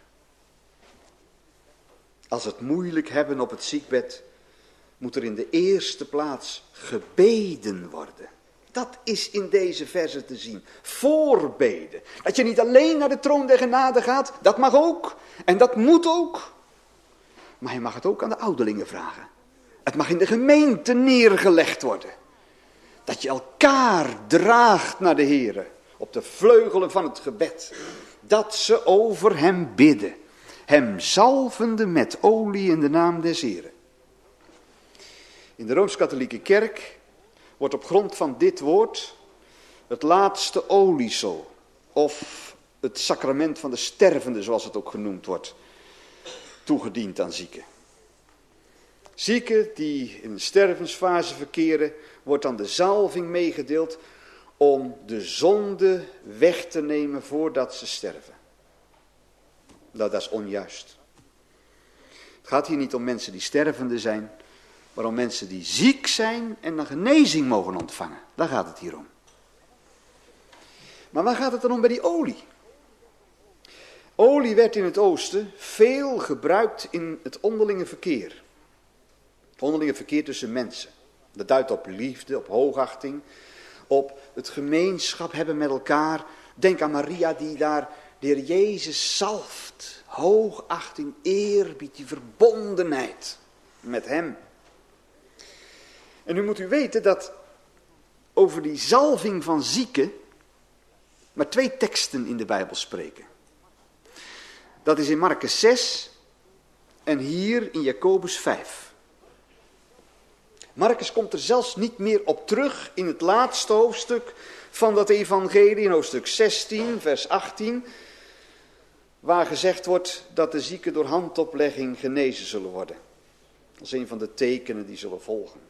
Als het moeilijk hebben op het ziekbed, moet er in de eerste plaats gebeden worden. Dat is in deze verse te zien. Voorbeden. Dat je niet alleen naar de troon der genade gaat, dat mag ook. En dat moet ook. Maar je mag het ook aan de ouderlingen vragen. Het mag in de gemeente neergelegd worden. Dat je elkaar draagt naar de Here. Op de vleugelen van het gebed. Dat ze over hem bidden. Hem zalvende met olie in de naam des Heren. In de Rooms-Katholieke Kerk wordt op grond van dit woord het laatste oliesel, of het sacrament van de stervende, zoals het ook genoemd wordt, toegediend aan zieken. Zieken die in de stervensfase verkeren, wordt dan de zalving meegedeeld om de zonde weg te nemen voordat ze sterven. Nou, dat is onjuist. Het gaat hier niet om mensen die stervende zijn, maar om mensen die ziek zijn en een genezing mogen ontvangen. Daar gaat het hier om. Maar waar gaat het dan om bij die olie? Olie werd in het oosten veel gebruikt in het onderlinge verkeer. Het onderlinge verkeer tussen mensen. Dat duidt op liefde, op hoogachting, op het gemeenschap hebben met elkaar. Denk aan Maria die daar de Heer Jezus zalft. Hoogachting, eerbied, die verbondenheid met hem. En nu moet u weten dat over die zalving van zieken maar 2 teksten in de Bijbel spreken. Dat is in Markus 6 en hier in Jacobus 5. Markus komt er zelfs niet meer op terug in het laatste hoofdstuk van dat evangelie, in hoofdstuk 16, vers 18, waar gezegd wordt dat de zieken door handoplegging genezen zullen worden. Dat is een van de tekenen die zullen volgen.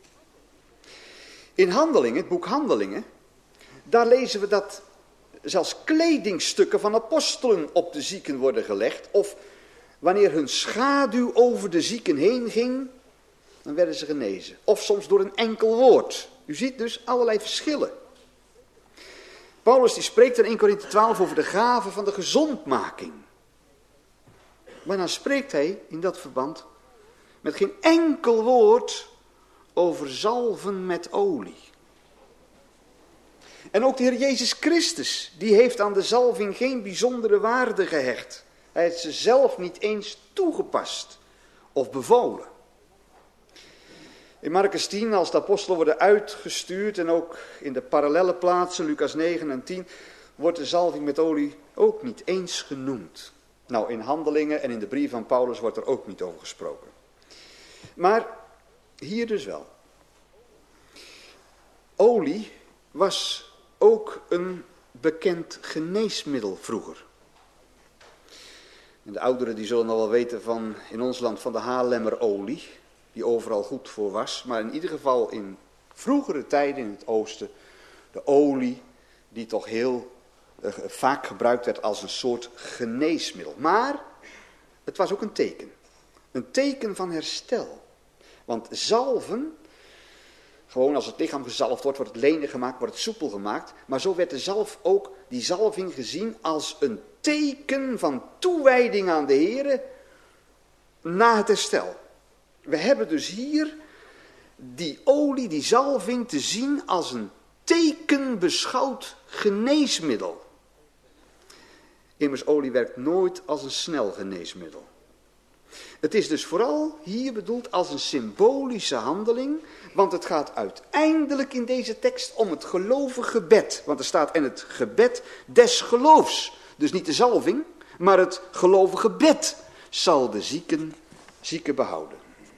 In Handelingen, het boek Handelingen, daar lezen we dat zelfs kledingstukken van apostelen op de zieken worden gelegd. Of wanneer hun schaduw over de zieken heen ging, dan werden ze genezen. Of soms door een enkel woord. U ziet dus allerlei verschillen. Paulus die spreekt in 1 Korinthe 12 over de gave van de gezondmaking. Maar dan spreekt hij in dat verband met geen enkel woord over zalven met olie. En ook de Heer Jezus Christus, die heeft aan de zalving geen bijzondere waarde gehecht. Hij heeft ze zelf niet eens toegepast of bevolen. In Markus 10, als de apostelen worden uitgestuurd en ook in de parallelle plaatsen, Lucas 9 en 10, wordt de zalving met olie ook niet eens genoemd. Nou, in Handelingen en in de brief van Paulus wordt er ook niet over gesproken. Maar hier dus wel. Olie was ook een bekend geneesmiddel vroeger. En de ouderen die zullen nog wel weten van in ons land van de Haarlemmerolie, die overal goed voor was. Maar in ieder geval in vroegere tijden in het oosten, de olie die toch heel vaak gebruikt werd als een soort geneesmiddel. Maar het was ook een teken. Een teken van herstel. Want zalven, gewoon als het lichaam gezalfd wordt, wordt het lenig gemaakt, wordt het soepel gemaakt. Maar zo werd de zalf ook, die zalving gezien als een teken van toewijding aan de Here na het herstel. We hebben dus hier die olie, die zalving te zien als een tekenbeschouwd geneesmiddel. Immers olie werkt nooit als een snel geneesmiddel. Het is dus vooral hier bedoeld als een symbolische handeling, want het gaat uiteindelijk in deze tekst om het gelovige gebed. Want er staat en het gebed des geloofs. Dus niet de zalving, maar het gelovige gebed zal de zieken behouden.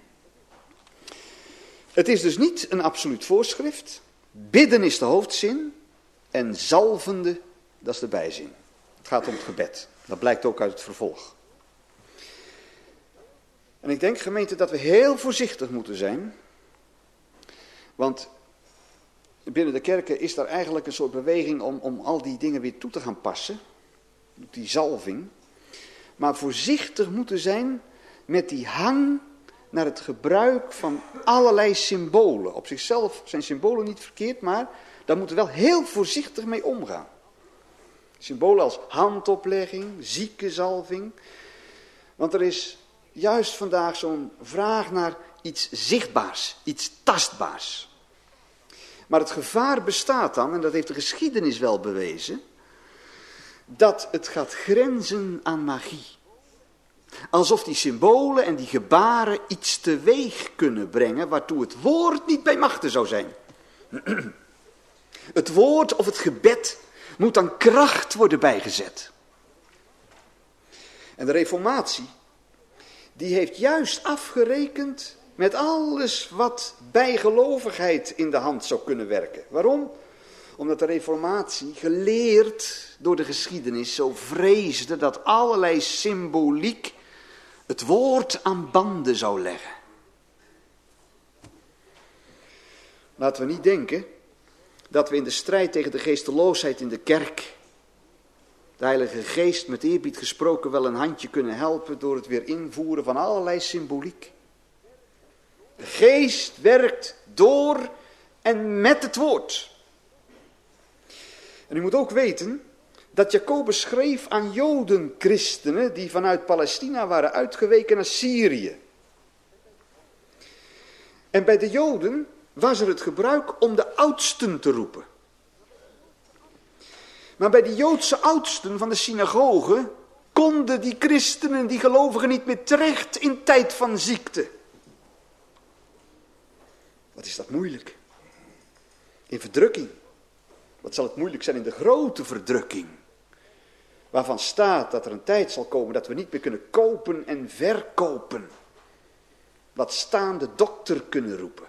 Het is dus niet een absoluut voorschrift. Bidden is de hoofdzin en zalvende, dat is de bijzin. Het gaat om het gebed. Dat blijkt ook uit het vervolg. En ik denk, gemeente, dat we heel voorzichtig moeten zijn. Want binnen de kerken is daar eigenlijk een soort beweging om al die dingen weer toe te gaan passen. Die zalving. Maar voorzichtig moeten zijn met die hang naar het gebruik van allerlei symbolen. Op zichzelf zijn symbolen niet verkeerd, maar daar moeten we wel heel voorzichtig mee omgaan. Symbolen als handoplegging, ziekenzalving. Want er is juist vandaag zo'n vraag naar iets zichtbaars, iets tastbaars. Maar het gevaar bestaat dan, en dat heeft de geschiedenis wel bewezen, dat het gaat grenzen aan magie. Alsof die symbolen en die gebaren iets teweeg kunnen brengen waartoe het woord niet bij machten zou zijn. Het woord of het gebed moet aan kracht worden bijgezet. En de reformatie, die heeft juist afgerekend met alles wat bijgelovigheid in de hand zou kunnen werken. Waarom? Omdat de reformatie, geleerd door de geschiedenis, zo vreesde dat allerlei symboliek het woord aan banden zou leggen. Laten we niet denken dat we in de strijd tegen de geesteloosheid in de kerk de Heilige Geest met eerbied gesproken wel een handje kunnen helpen door het weer invoeren van allerlei symboliek. De Geest werkt door en met het woord. En u moet ook weten dat Jacobus schreef aan Jodenchristenen die vanuit Palestina waren uitgeweken naar Syrië. En bij de Joden was er het gebruik om de oudsten te roepen. Maar bij de Joodse oudsten van de synagoge konden die christenen, die gelovigen niet meer terecht in tijd van ziekte. Wat is dat moeilijk? In verdrukking. Wat zal het moeilijk zijn in de grote verdrukking. Waarvan staat dat er een tijd zal komen dat we niet meer kunnen kopen en verkopen. Wat staande dokter kunnen roepen.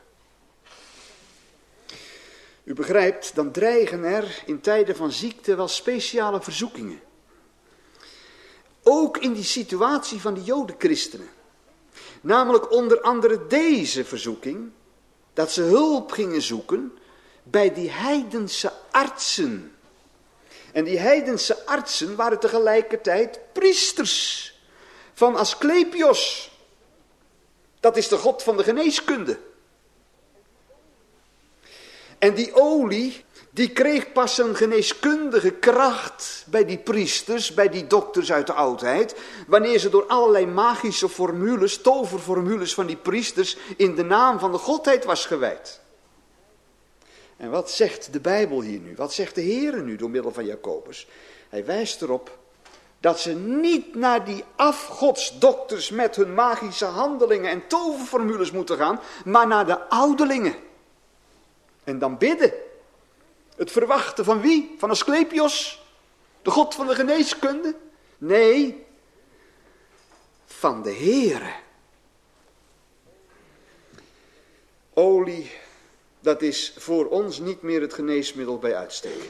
U begrijpt, dan dreigen er in tijden van ziekte wel speciale verzoekingen. Ook in die situatie van de Jodenchristenen. Namelijk onder andere deze verzoeking, dat ze hulp gingen zoeken bij die heidense artsen. En die heidense artsen waren tegelijkertijd priesters van Asclepios. Dat is de god van de geneeskunde. En die olie, die kreeg pas een geneeskundige kracht bij die priesters, bij die dokters uit de oudheid, wanneer ze door allerlei magische formules, toverformules van die priesters, in de naam van de godheid was gewijd. En wat zegt de Bijbel hier nu? Wat zegt de Heer nu door middel van Jacobus? Hij wijst erop dat ze niet naar die afgodsdokters met hun magische handelingen en toverformules moeten gaan, maar naar de ouderlingen. En dan bidden. Het verwachten van wie? Van Asclepios? De god van de geneeskunde? Nee, van de Heere. Olie, dat is voor ons niet meer het geneesmiddel bij uitstek.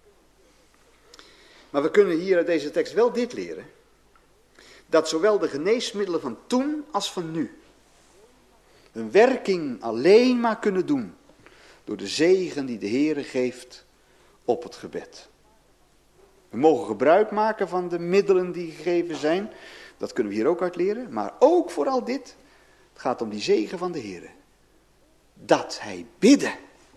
Maar we kunnen hier uit deze tekst wel dit leren. Dat zowel de geneesmiddelen van toen als van nu hun werking alleen maar kunnen doen door de zegen die de Heere geeft op het gebed. We mogen gebruik maken van de middelen die gegeven zijn. Dat kunnen we hier ook uit leren. Maar ook vooral dit. Het gaat om die zegen van de Heere. Dat hij bidde.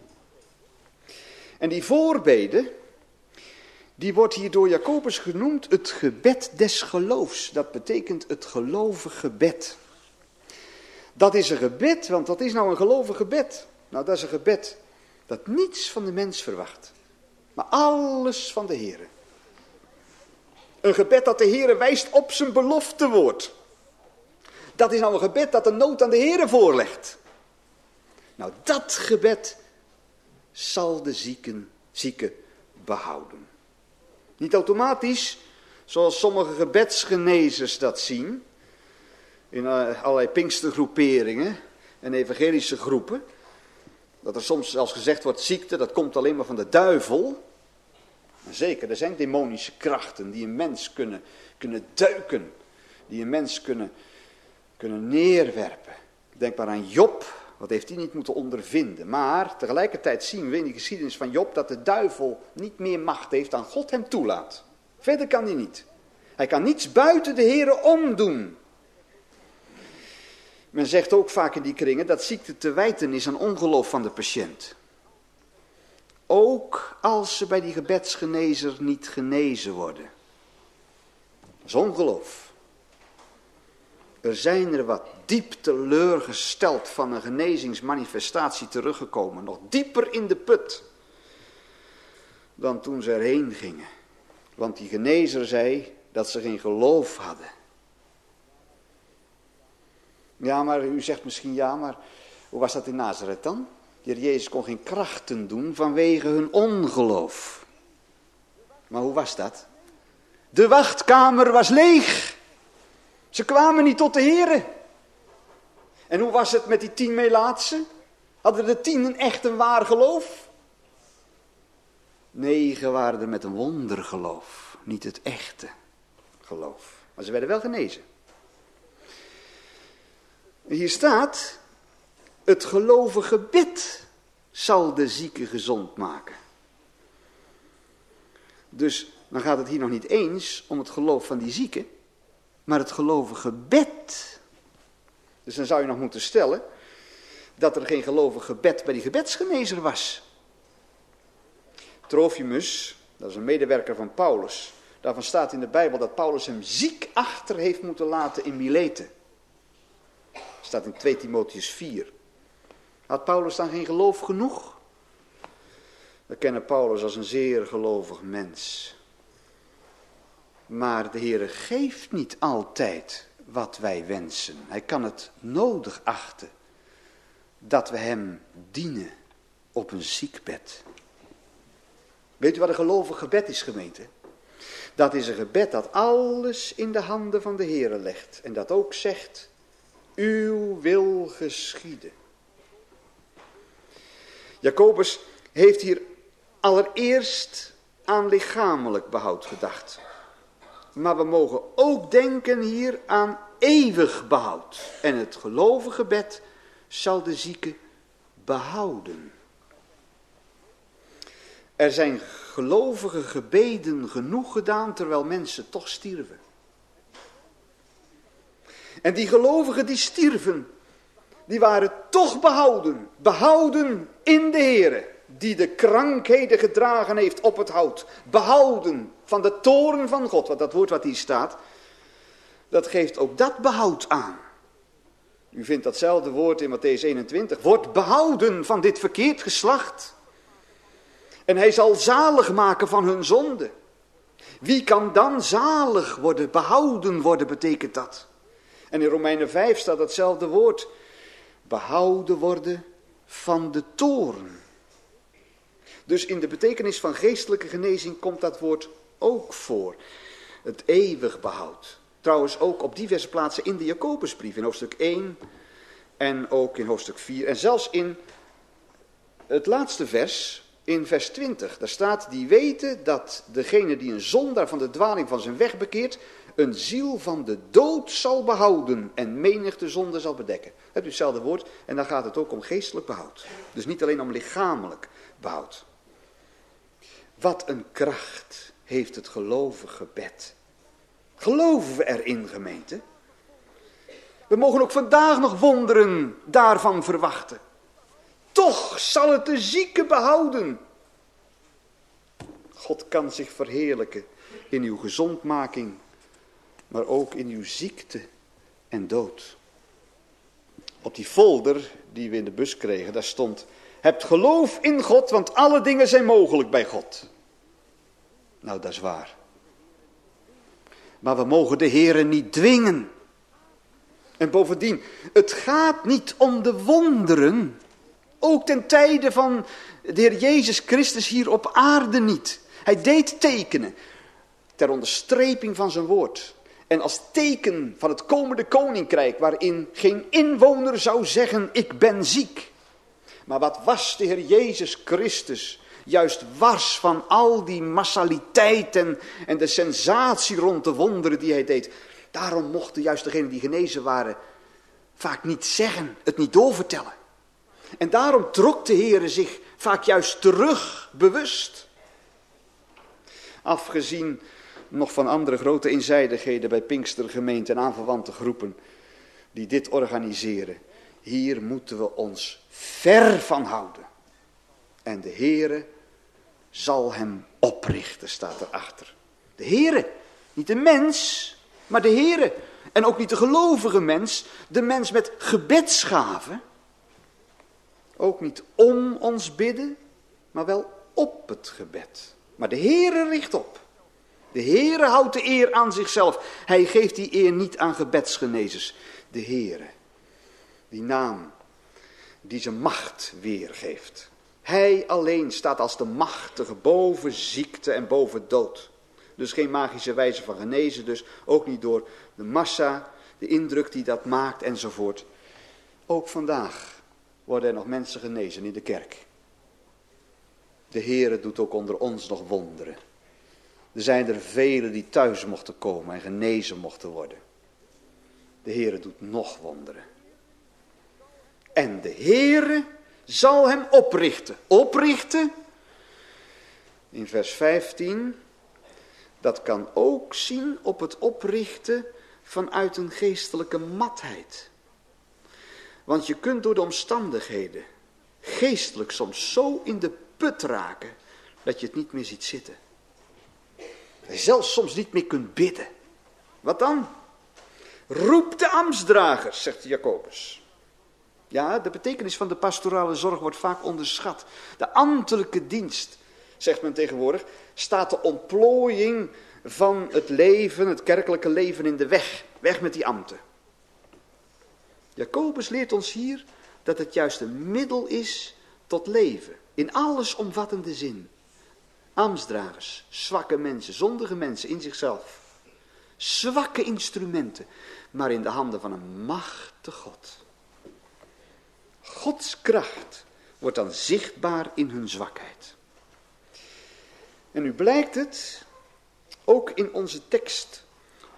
En die voorbede, die wordt hier door Jacobus genoemd het gebed des geloofs. Dat betekent het gelovig gebed. Dat is een gebed, want wat is nou een gelovig gebed? Nou, dat is een gebed dat niets van de mens verwacht, maar alles van de Heere. Een gebed dat de Heere wijst op zijn beloftewoord. Dat is nou een gebed dat de nood aan de Heere voorlegt. Nou, dat gebed zal de zieke behouden. Niet automatisch, zoals sommige gebedsgenezers dat zien, in allerlei pinkstergroeperingen en evangelische groepen, dat er soms zelfs gezegd wordt, ziekte, dat komt alleen maar van de duivel. Maar zeker, er zijn demonische krachten die een mens kunnen duiken, die een mens kunnen neerwerpen. Denk maar aan Job, wat heeft hij niet moeten ondervinden. Maar tegelijkertijd zien we in die geschiedenis van Job dat de duivel niet meer macht heeft dan God hem toelaat. Verder kan hij niet. Hij kan niets buiten de Heere omdoen. Men zegt ook vaak in die kringen dat ziekte te wijten is aan ongeloof van de patiënt. Ook als ze bij die gebedsgenezer niet genezen worden. Dat is ongeloof. Er zijn er wat diep teleurgesteld van een genezingsmanifestatie teruggekomen. Nog dieper in de put dan toen ze erheen gingen. Want die genezer zei dat ze geen geloof hadden. Ja, maar u zegt misschien ja, maar hoe was dat in Nazareth dan? De Heer Jezus kon geen krachten doen vanwege hun ongeloof. Maar hoe was dat? De wachtkamer was leeg. Ze kwamen niet tot de Heere. En hoe was het met die 10 melaatsen? Hadden de 10 echt een waar geloof? 9 waren er met een wondergeloof, niet het echte geloof. Maar ze werden wel genezen. Hier staat, het gelovige gebed zal de zieke gezond maken. Dus dan gaat het hier nog niet eens om het geloof van die zieke, maar het gelovige gebed. Dus dan zou je nog moeten stellen dat er geen gelovig gebed bij die gebedsgenezer was. Trofimus, dat is een medewerker van Paulus. Daarvan staat in de Bijbel dat Paulus hem ziek achter heeft moeten laten in Mileten. Staat in 2 Timotheüs 4. Had Paulus dan geen geloof genoeg? We kennen Paulus als een zeer gelovig mens. Maar de Heere geeft niet altijd wat wij wensen. Hij kan het nodig achten dat we hem dienen op een ziekbed. Weet u wat een gelovig gebed is, gemeente? Dat is een gebed dat alles in de handen van de Heere legt. En dat ook zegt, uw wil geschieden. Jacobus heeft hier allereerst aan lichamelijk behoud gedacht. Maar we mogen ook denken hier aan eeuwig behoud. En het gelovige gebed zal de zieke behouden. Er zijn gelovige gebeden genoeg gedaan terwijl mensen toch stierven. En die gelovigen die stierven, die waren toch behouden. Behouden in de Heere, die de krankheden gedragen heeft op het hout. Behouden van de toorn van God. Want dat woord wat hier staat, dat geeft ook dat behoud aan. U vindt datzelfde woord in Mattheüs 21. Wordt behouden van dit verkeerd geslacht. En hij zal zalig maken van hun zonde. Wie kan dan zalig worden? Behouden worden betekent dat. En in Romeinen 5 staat hetzelfde woord. Behouden worden van de toorn. Dus in de betekenis van geestelijke genezing komt dat woord ook voor. Het eeuwig behoud. Trouwens ook op diverse plaatsen in de Jacobusbrief. In hoofdstuk 1 en ook in hoofdstuk 4. En zelfs in het laatste vers, in vers 20. Daar staat, die weten dat degene die een zondaar van de dwaling van zijn weg bekeert, een ziel van de dood zal behouden en menigte zonde zal bedekken. Het is hetzelfde woord en dan gaat het ook om geestelijk behoud. Dus niet alleen om lichamelijk behoud. Wat een kracht heeft het gelovige gebed. Geloven we erin, gemeente? We mogen ook vandaag nog wonderen daarvan verwachten. Toch zal het de zieke behouden. God kan zich verheerlijken in uw gezondmaking, maar ook in uw ziekte en dood. Op die folder die we in de bus kregen, daar stond: hebt geloof in God, want alle dingen zijn mogelijk bij God. Nou, dat is waar. Maar we mogen de Heere niet dwingen. En bovendien, het gaat niet om de wonderen. Ook ten tijde van de Heer Jezus Christus hier op aarde niet. Hij deed tekenen ter onderstreping van zijn woord. En als teken van het komende koninkrijk, waarin geen inwoner zou zeggen, ik ben ziek. Maar wat was de Heer Jezus Christus juist wars van al die massaliteit en de sensatie rond de wonderen die hij deed. Daarom mochten juist degenen die genezen waren vaak niet zeggen, het niet doorvertellen. En daarom trok de Heer zich vaak juist terug, bewust. Afgezien nog van andere grote eenzijdigheden bij Pinkstergemeenten en aanverwante groepen die dit organiseren. Hier moeten we ons ver van houden. En de Heere zal hem oprichten, staat erachter. De Heere, niet de mens, maar de Heere. En ook niet de gelovige mens, de mens met gebedsgaven. Ook niet om ons bidden, maar wel op het gebed. Maar de Heere richt op. De Heere houdt de eer aan zichzelf. Hij geeft die eer niet aan gebedsgenezers. De Heere, die naam die zijn macht weergeeft. Hij alleen staat als de machtige boven ziekte en boven dood. Dus geen magische wijze van genezen, dus ook niet door de massa, de indruk die dat maakt enzovoort. Ook vandaag worden er nog mensen genezen in de kerk. De Heere doet ook onder ons nog wonderen. Er zijn er velen die thuis mochten komen en genezen mochten worden. De Heere doet nog wonderen. En de Heere zal hem oprichten. Oprichten, in vers 15, dat kan ook zien op het oprichten vanuit een geestelijke matheid. Want je kunt door de omstandigheden geestelijk soms zo in de put raken dat je het niet meer ziet zitten. Dat je zelfs soms niet meer kunt bidden. Wat dan? Roep de ambtsdragers, zegt Jacobus. Ja, de betekenis van de pastorale zorg wordt vaak onderschat. De ambtelijke dienst, zegt men tegenwoordig, staat de ontplooiing van het leven, het kerkelijke leven in de weg. Weg met die ambten. Jacobus leert ons hier dat het juist een middel is tot leven. In allesomvattende zin. Ambtsdragers, zwakke mensen, zondige mensen in zichzelf. Zwakke instrumenten, maar in de handen van een machtige God. Gods kracht wordt dan zichtbaar in hun zwakheid. En nu blijkt het, ook in onze tekst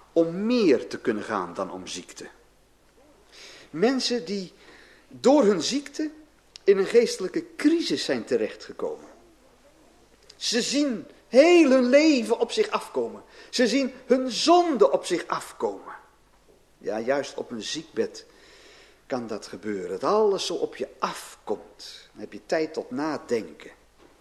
om meer te kunnen gaan dan om ziekte. Mensen die door hun ziekte in een geestelijke crisis zijn terechtgekomen. Ze zien heel hun leven op zich afkomen. Ze zien hun zonde op zich afkomen. Ja, juist op een ziekbed kan dat gebeuren. Dat alles zo op je afkomt. Dan heb je tijd tot nadenken.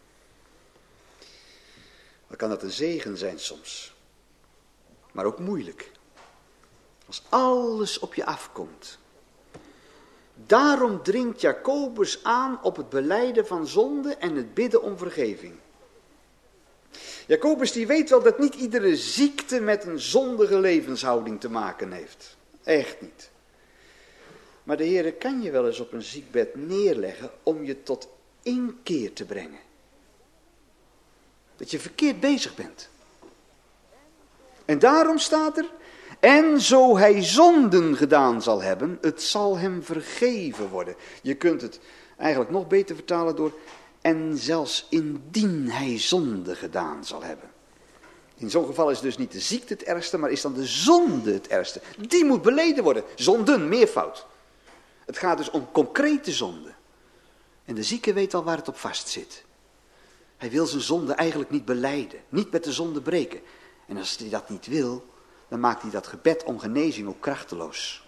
Dan kan dat een zegen zijn soms. Maar ook moeilijk. Als alles op je afkomt. Daarom dringt Jacobus aan op het belijden van zonde en het bidden om vergeving. Jacobus die weet wel dat niet iedere ziekte met een zondige levenshouding te maken heeft. Echt niet. Maar de Heere kan je wel eens op een ziekbed neerleggen om je tot inkeer te brengen. Dat je verkeerd bezig bent. En daarom staat er, en zo hij zonden gedaan zal hebben, het zal hem vergeven worden. Je kunt het eigenlijk nog beter vertalen door, en zelfs indien hij zonde gedaan zal hebben. In zo'n geval is dus niet de ziekte het ergste, maar is dan de zonde het ergste. Die moet beleden worden. Zonden, meervoud. Het gaat dus om concrete zonde. En de zieke weet al waar het op vast zit. Hij wil zijn zonde eigenlijk niet belijden. Niet met de zonde breken. En als hij dat niet wil, dan maakt hij dat gebed om genezing ook krachteloos.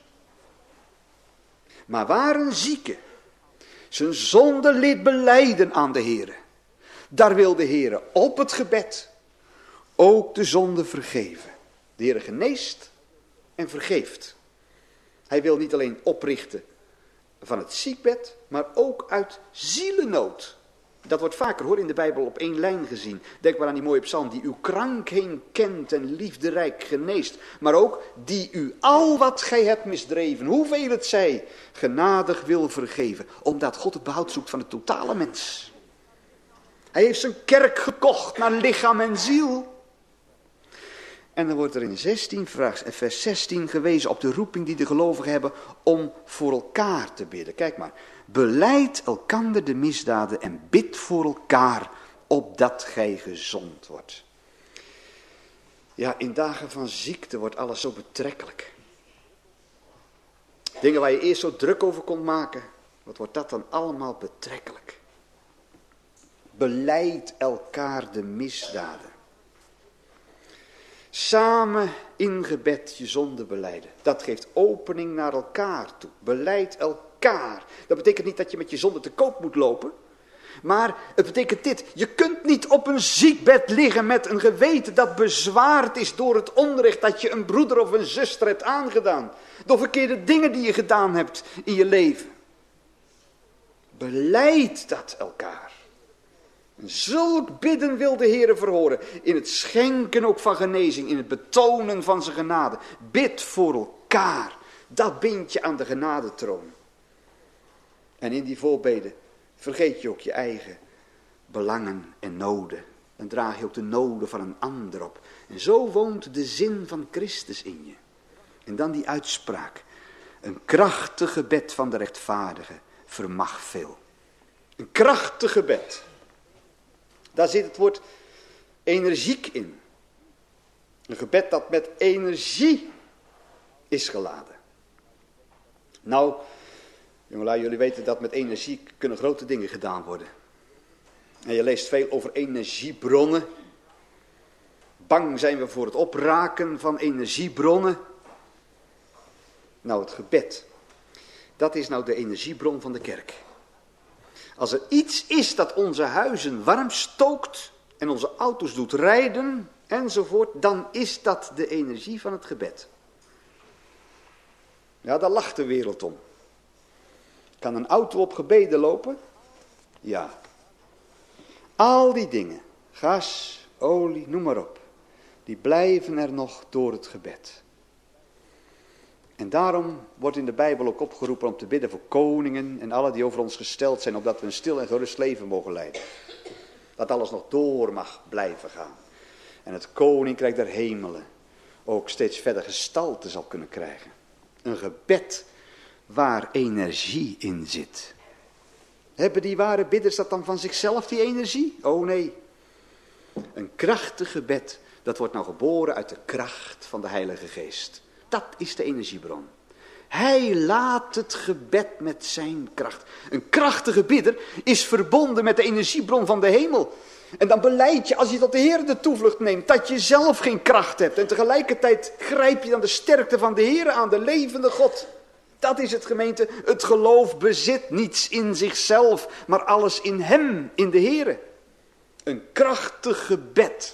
Maar waar een zieke zijn zonde liet belijden aan de Heere, daar wil de Heere op het gebed ook de zonde vergeven. De Heere geneest en vergeeft. Hij wil niet alleen oprichten van het ziekbed, maar ook uit zielennood. Dat wordt vaker in de Bijbel op één lijn gezien. Denk maar aan die mooie psalm, die uw krankheid kent en liefderijk geneest. Maar ook die u al wat gij hebt misdreven, hoeveel het zij, genadig wil vergeven. Omdat God het behoud zoekt van de totale mens. Hij heeft zijn kerk gekocht naar lichaam en ziel. En dan wordt er in vers 16 gewezen op de roeping die de gelovigen hebben om voor elkaar te bidden. Kijk maar, belijd elkander de misdaden en bid voor elkaar, opdat gij gezond wordt. Ja, in dagen van ziekte wordt alles zo betrekkelijk. Dingen waar je eerst zo druk over kon maken, wat wordt dat dan allemaal betrekkelijk? Belijd elkaar de misdaden. Samen in gebed je zonde belijden. Dat geeft opening naar elkaar toe. Belijd elkaar. Dat betekent niet dat je met je zonde te koop moet lopen. Maar het betekent dit. Je kunt niet op een ziekbed liggen met een geweten dat bezwaard is door het onrecht dat je een broeder of een zuster hebt aangedaan. Door verkeerde dingen die je gedaan hebt in je leven. Belijd dat elkaar. Zulk bidden wil de Heere verhoren. In het schenken ook van genezing. In het betonen van zijn genade. Bid voor elkaar. Dat bindt je aan de genadetroon. En in die voorbeden vergeet je ook je eigen belangen en noden. Dan draag je ook de noden van een ander op. En zo woont de zin van Christus in je. En dan die uitspraak. Een krachtig gebed van de rechtvaardige vermag veel. Een krachtig gebed. Daar zit het woord energiek in. Een gebed dat met energie is geladen. Nou, jongelui, jullie weten dat met energie kunnen grote dingen gedaan worden. En je leest veel over energiebronnen. Bang zijn we voor het opraken van energiebronnen. Nou, het gebed, dat is nou de energiebron van de kerk. Als er iets is dat onze huizen warm stookt en onze auto's doet rijden enzovoort, dan is dat de energie van het gebed. Ja, daar lacht de wereld om. Kan een auto op gebeden lopen? Ja. Al die dingen, gas, olie, noem maar op, die blijven er nog door het gebed. En daarom wordt in de Bijbel ook opgeroepen om te bidden voor koningen en alle die over ons gesteld zijn, opdat we een stil en gerust leven mogen leiden. Dat alles nog door mag blijven gaan. En het koninkrijk der hemelen ook steeds verder gestalte zal kunnen krijgen. Een gebed waar energie in zit. Hebben die ware bidders dat dan van zichzelf, die energie? Oh nee. Een krachtig gebed Dat wordt nou geboren uit de kracht van de Heilige Geest. Dat is de energiebron. Hij laat het gebed met zijn kracht. Een krachtige bidder is verbonden met de energiebron van de hemel. En dan belijd je, als je tot de Heer de toevlucht neemt, dat je zelf geen kracht hebt. En tegelijkertijd grijp je dan de sterkte van de Heer aan, de levende God. Dat is het, gemeente. Het geloof bezit niets in zichzelf, maar alles in hem, in de Heer. Een krachtig gebed.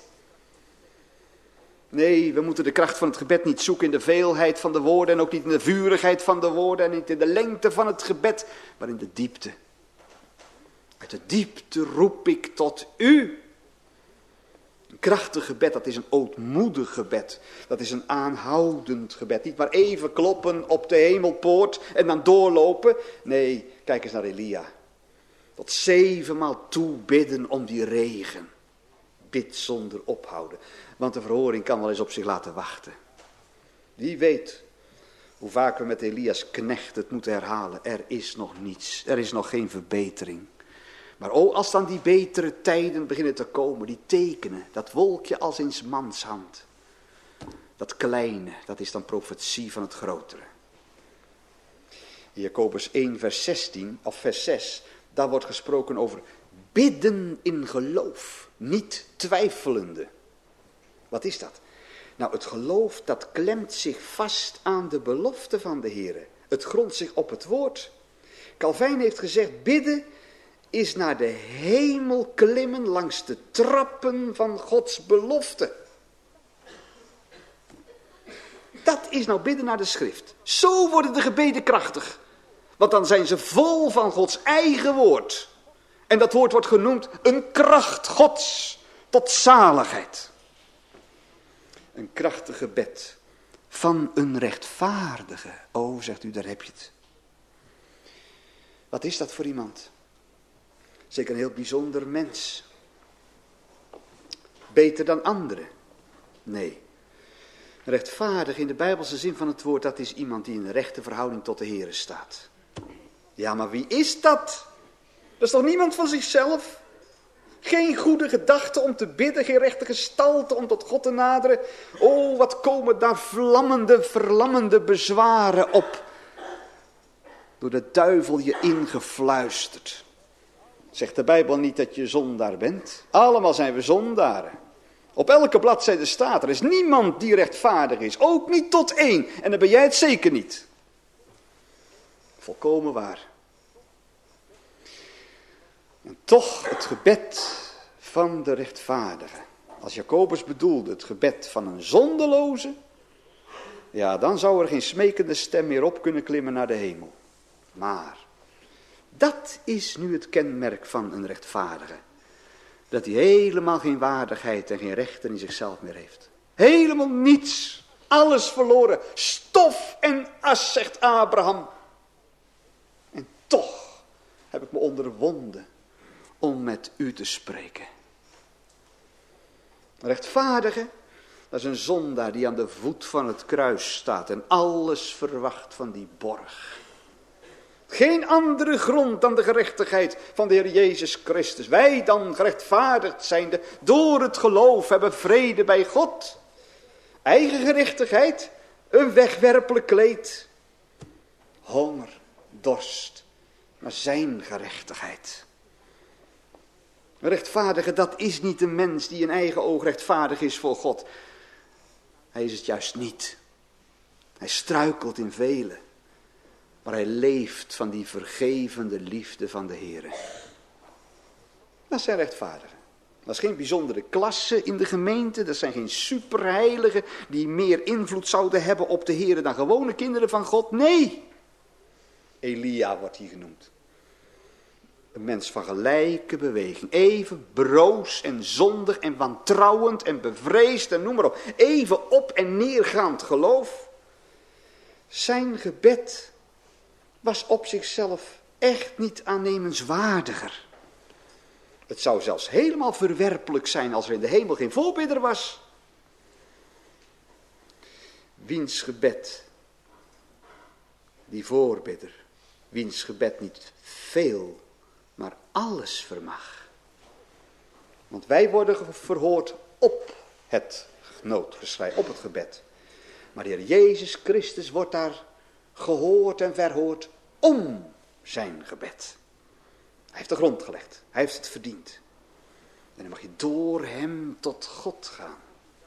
Nee, we moeten de kracht van het gebed niet zoeken in de veelheid van de woorden en ook niet in de vurigheid van de woorden en niet in de lengte van het gebed, maar in de diepte. Uit de diepte roep ik tot u. Een krachtig gebed, dat is een ootmoedig gebed. Dat is een aanhoudend gebed. Niet maar even kloppen op de hemelpoort en dan doorlopen. Nee, kijk eens naar Elia. Tot 7 maal toe bidden om die regen. Bid zonder ophouden. Want de verhoring kan wel eens op zich laten wachten. Wie weet hoe vaak we met Elia's knecht het moeten herhalen. Er is nog niets. Er is nog geen verbetering. Maar als dan die betere tijden beginnen te komen. Die tekenen. Dat wolkje als in 's mans hand. Dat kleine. Dat is dan profetie van het grotere. In Jacobus 1 vers 16 of vers 6. Daar wordt gesproken over bidden in geloof. Niet twijfelende. Wat is dat? Nou, het geloof dat klemt zich vast aan de belofte van de Heer. Het grondt zich op het woord. Calvijn heeft gezegd, bidden is naar de hemel klimmen langs de trappen van Gods belofte. Dat is nou bidden naar de schrift. Zo worden de gebeden krachtig. Want dan zijn ze vol van Gods eigen woord. En dat woord wordt genoemd een kracht Gods tot zaligheid. Een krachtig gebed van een rechtvaardige. Oh, zegt u, daar heb je het. Wat is dat voor iemand? Zeker een heel bijzonder mens. Beter dan anderen? Nee. Rechtvaardig in de Bijbelse zin van het woord, dat is iemand die in een rechte verhouding tot de Heere staat. Ja, maar wie is dat? Dat is toch niemand van zichzelf? Geen goede gedachte om te bidden, geen rechte gestalte om tot God te naderen. Oh, wat komen daar vlammende, verlammende bezwaren op. Door de duivel je ingefluisterd. Zegt de Bijbel niet dat je zondaar bent? Allemaal zijn we zondaren. Op elke bladzijde staat er is niemand die rechtvaardig is. Ook niet tot 1. En dan ben jij het zeker niet. Volkomen waar. En toch het gebed van de rechtvaardige. Als Jacobus bedoelde het gebed van een zondeloze. Ja, dan zou er geen smekende stem meer op kunnen klimmen naar de hemel. Maar dat is nu het kenmerk van een rechtvaardige. Dat hij helemaal geen waardigheid en geen rechten in zichzelf meer heeft. Helemaal niets. Alles verloren. Stof en as, zegt Abraham. En toch heb ik me onderwonden om met u te spreken. Een rechtvaardige, dat is een zondaar die aan de voet van het kruis staat en alles verwacht van die borg. Geen andere grond dan de gerechtigheid van de Heer Jezus Christus. Wij dan gerechtvaardigd zijnde door het geloof hebben vrede bij God. Eigen gerechtigheid, een wegwerpelijk kleed. Honger, dorst, maar zijn gerechtigheid. Een rechtvaardige, dat is niet een mens die in eigen oog rechtvaardig is voor God. Hij is het juist niet. Hij struikelt in velen. Maar hij leeft van die vergevende liefde van de Heer. Dat zijn rechtvaardigen. Dat is geen bijzondere klasse in de gemeente. Dat zijn geen superheiligen die meer invloed zouden hebben op de Heer dan gewone kinderen van God. Nee. Elia wordt hier genoemd. Een mens van gelijke beweging. Even broos en zondig en wantrouwend en bevreesd en noem maar op. Even op en neergaand geloof. Zijn gebed was op zichzelf echt niet aannemenswaardiger. Het zou zelfs helemaal verwerpelijk zijn als er in de hemel geen voorbidder was. Wiens gebed, die voorbidder, wiens gebed niet veel, maar alles vermag. Want wij worden verhoord op het noodgeschrei, op het gebed. Maar de Heer Jezus Christus wordt daar gehoord en verhoord om zijn gebed. Hij heeft de grond gelegd. Hij heeft het verdiend. En dan mag je door hem tot God gaan.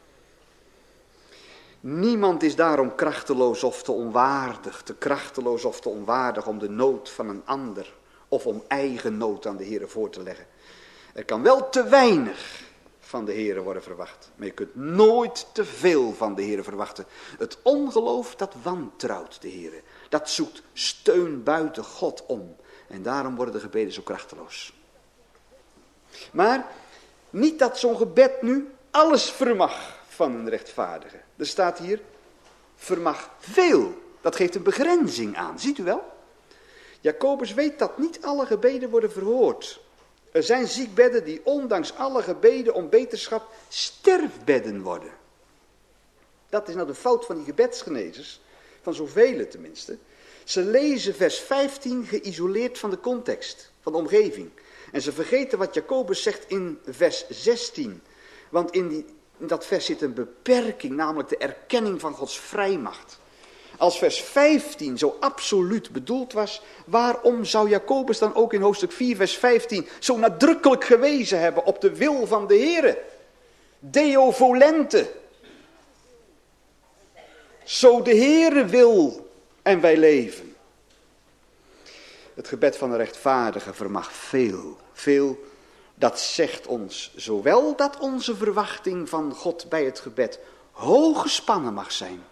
Niemand is daarom krachteloos of te onwaardig, te krachteloos of te onwaardig om de nood van een ander of om eigen nood aan de Heer voor te leggen. Er kan wel te weinig van de Heer worden verwacht, maar je kunt nooit te veel van de Heer verwachten. Het ongeloof dat wantrouwt de Heer, dat zoekt steun buiten God om. En daarom worden de gebeden zo krachteloos. Maar niet dat zo'n gebed nu alles vermag van een rechtvaardige. Er staat hier, vermag veel. Dat geeft een begrenzing aan, ziet u wel? Jacobus weet dat niet alle gebeden worden verhoord. Er zijn ziekbedden die ondanks alle gebeden om beterschap sterfbedden worden. Dat is nou de fout van die gebedsgenezers, van zoveel tenminste. Ze lezen vers 15 geïsoleerd van de context, van de omgeving. En ze vergeten wat Jacobus zegt in vers 16. Want in dat vers zit een beperking, namelijk de erkenning van Gods vrijmacht. Als vers 15 zo absoluut bedoeld was, waarom zou Jacobus dan ook in hoofdstuk 4 vers 15 zo nadrukkelijk gewezen hebben op de wil van de Heere? Deo volente. Zo de Heere wil en wij leven. Het gebed van de rechtvaardige vermag veel. Veel, dat zegt ons zowel dat onze verwachting van God bij het gebed hoog gespannen mag zijn.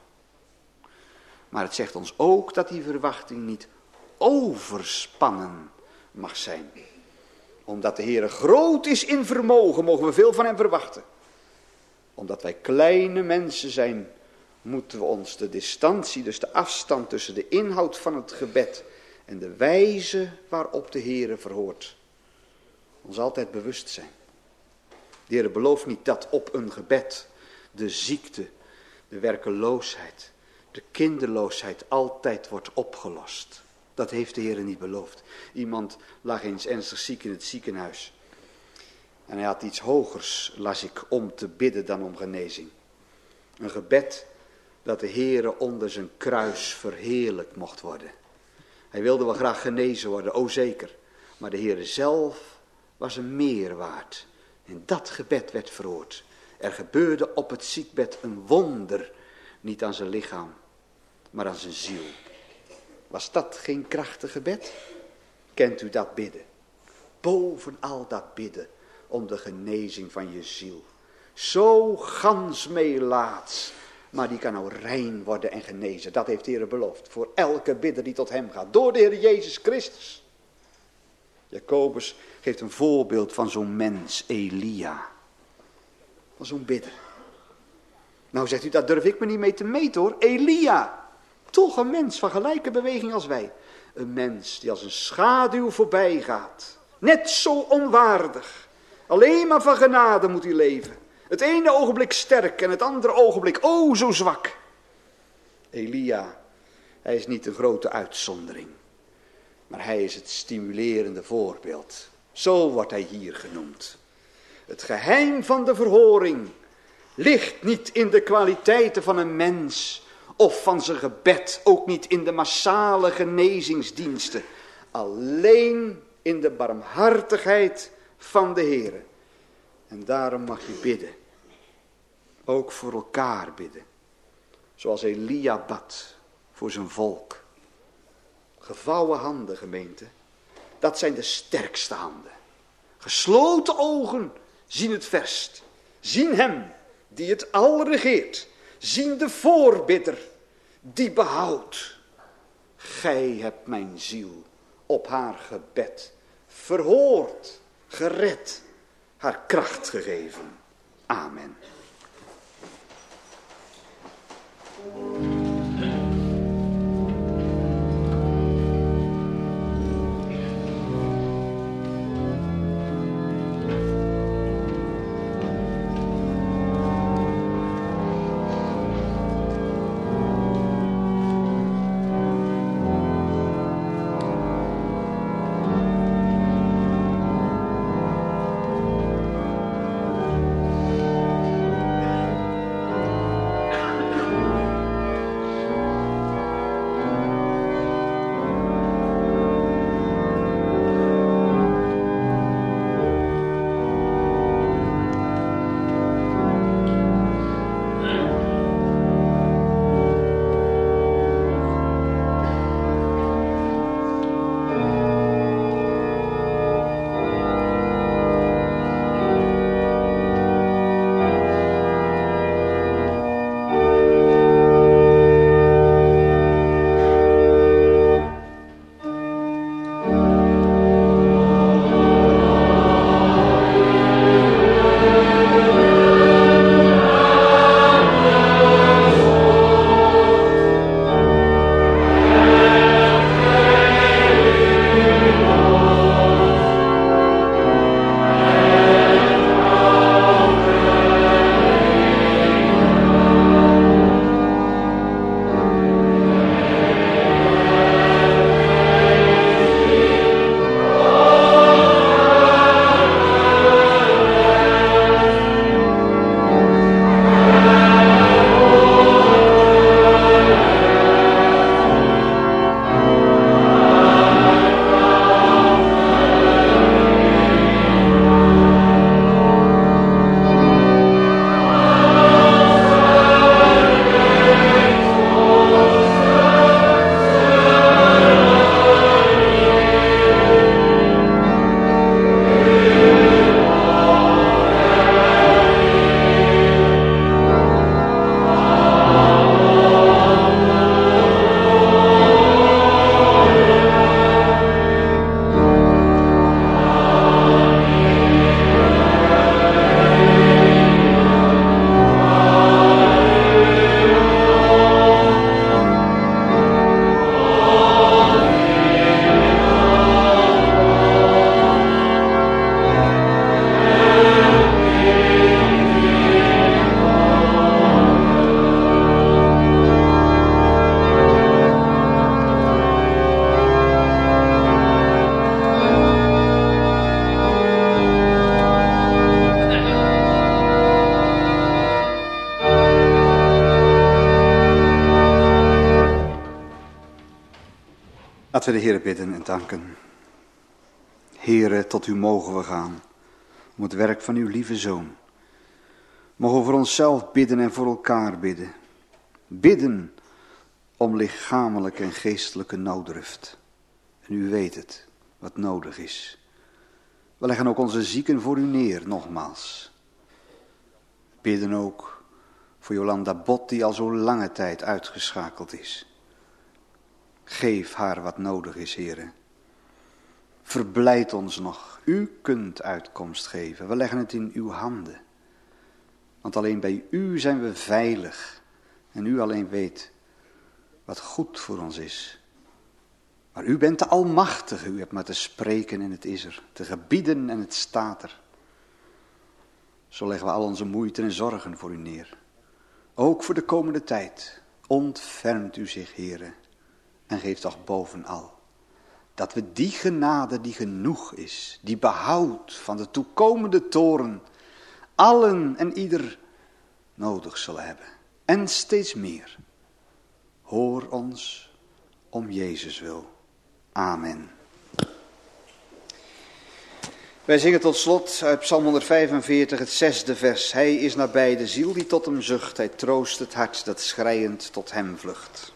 Maar het zegt ons ook dat die verwachting niet overspannen mag zijn. Omdat de Heere groot is in vermogen, mogen we veel van hem verwachten. Omdat wij kleine mensen zijn, moeten we ons de distantie, dus de afstand tussen de inhoud van het gebed en de wijze waarop de Heere verhoort, ons altijd bewust zijn. De Heere belooft niet dat op een gebed de ziekte, de werkeloosheid, de kinderloosheid altijd wordt opgelost. Dat heeft de Heere niet beloofd. Iemand lag eens ernstig ziek in het ziekenhuis. En hij had iets hogers, las ik, om te bidden dan om genezing. Een gebed dat de Heere onder zijn kruis verheerlijkt mocht worden. Hij wilde wel graag genezen worden, o zeker. Maar de Heere zelf was een meerwaard. En dat gebed werd verhoord. Er gebeurde op het ziekbed een wonder. Niet aan zijn lichaam, maar aan zijn ziel. Was dat geen krachtig gebed? Kent u dat bidden? Bovenal dat bidden om de genezing van je ziel. Zo gans meelaads, maar die kan nou rein worden en genezen. Dat heeft de Heer beloofd. Voor elke bidder die tot hem gaat. Door de Heer Jezus Christus. Jacobus geeft een voorbeeld van zo'n mens, Elia. Van zo'n bidder. Nou zegt u, daar durf ik me niet mee te meten hoor. Elia, toch een mens van gelijke beweging als wij. Een mens die als een schaduw voorbij gaat. Net zo onwaardig. Alleen maar van genade moet hij leven. Het ene ogenblik sterk en het andere ogenblik, oh zo zwak. Elia, hij is niet een grote uitzondering. Maar hij is het stimulerende voorbeeld. Zo wordt hij hier genoemd. Het geheim van de verhoring ligt niet in de kwaliteiten van een mens of van zijn gebed, ook niet in de massale genezingsdiensten. Alleen in de barmhartigheid van de Heere. En daarom mag je bidden. Ook voor elkaar bidden. Zoals Elia bad voor zijn volk. Gevouwen handen, gemeente. Dat zijn de sterkste handen. Gesloten ogen zien het verst. Zien hem die het al regeert. Zien de voorbidder die behoudt. Gij hebt mijn ziel op haar gebed verhoord, gered, haar kracht gegeven. Amen. Laten we de Heere bidden en danken. Heere, tot u mogen we gaan, om het werk van uw lieve Zoon. Mogen we voor onszelf bidden en voor elkaar bidden. Bidden om lichamelijke en geestelijke nooddruft. En u weet het, wat nodig is. We leggen ook onze zieken voor u neer, nogmaals. Bidden ook voor Jolanda Bot, die al zo lange tijd uitgeschakeld is. Geef haar wat nodig is, Heere. Verblijd ons nog. U kunt uitkomst geven. We leggen het in uw handen. Want alleen bij u zijn we veilig. En u alleen weet wat goed voor ons is. Maar u bent de Almachtige. U hebt maar te spreken en het is er. Te gebieden en het staat er. Zo leggen we al onze moeite en zorgen voor u neer. Ook voor de komende tijd. Ontfermt u zich, Heere. En geef toch bovenal dat we die genade die genoeg is, die behoud van de toekomende toren, allen en ieder nodig zullen hebben. En steeds meer. Hoor ons om Jezus wil. Amen. Wij zingen tot slot uit Psalm 145 het 6e vers. Hij is nabij de ziel die tot hem zucht. Hij troost het hart dat schreiend tot hem vlucht.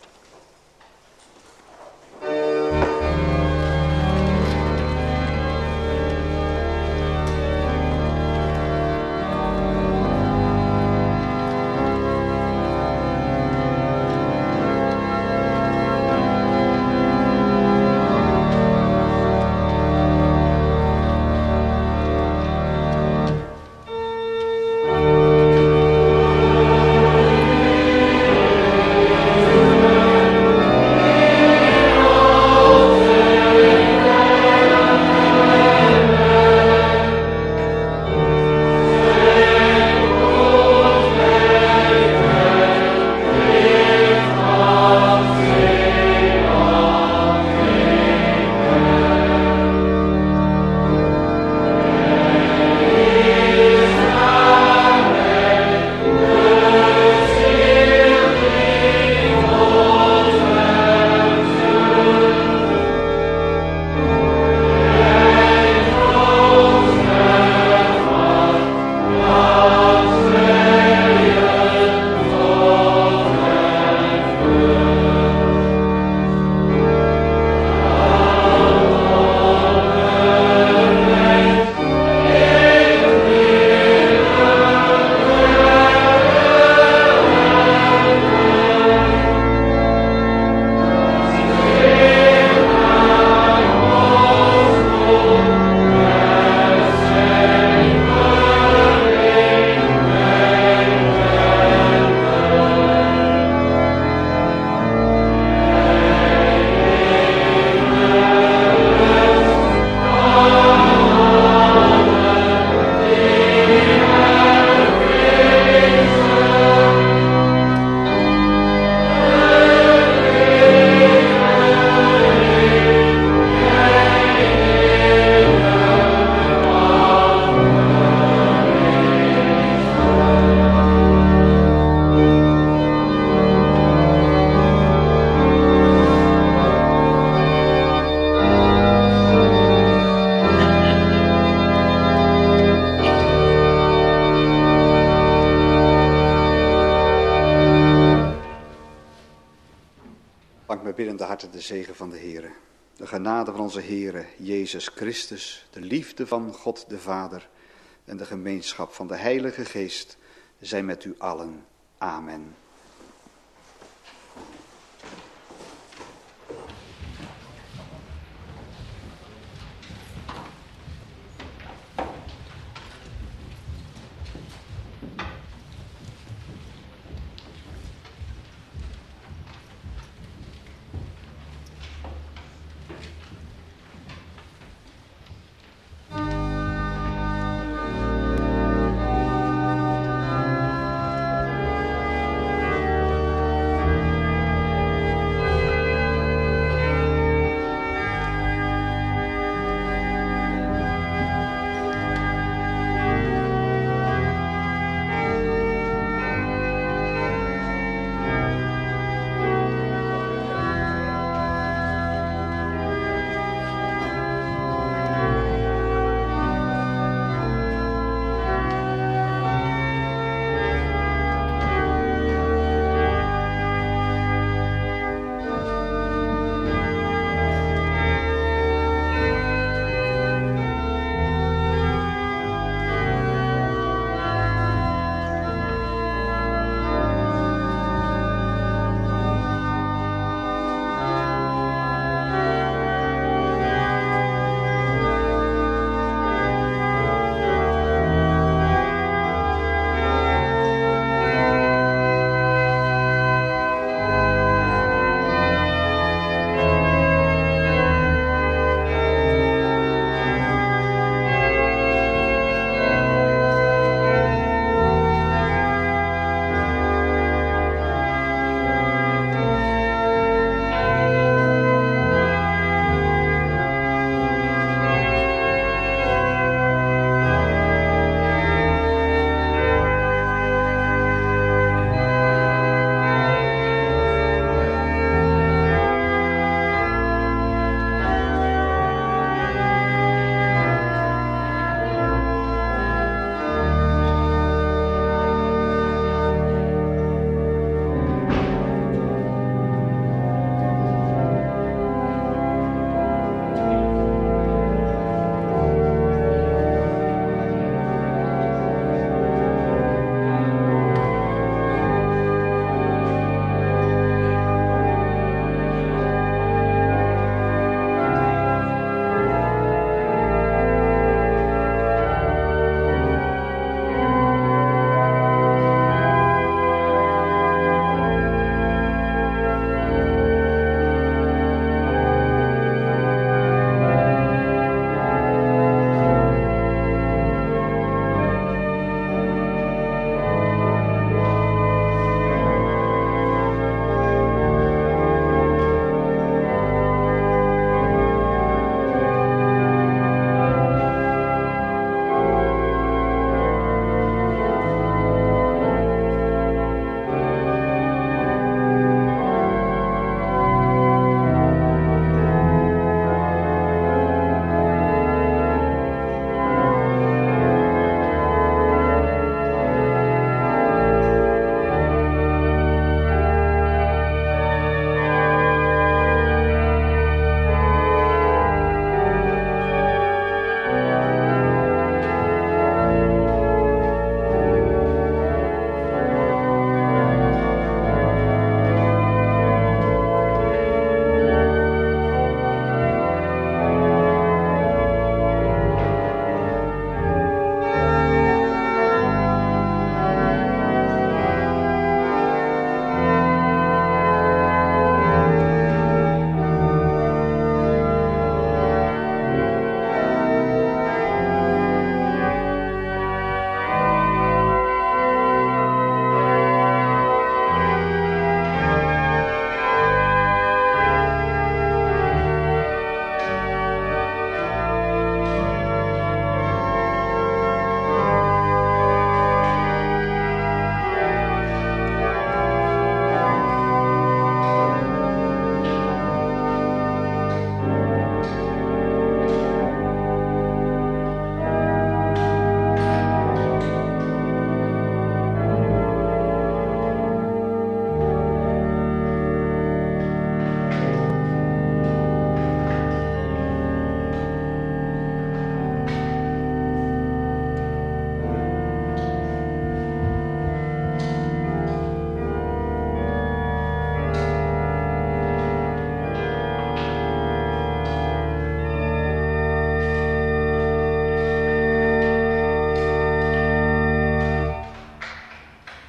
De zegen van de Heere, de genade van onze Heere Jezus Christus, de liefde van God de Vader en de gemeenschap van de Heilige Geest zijn met u allen. Amen.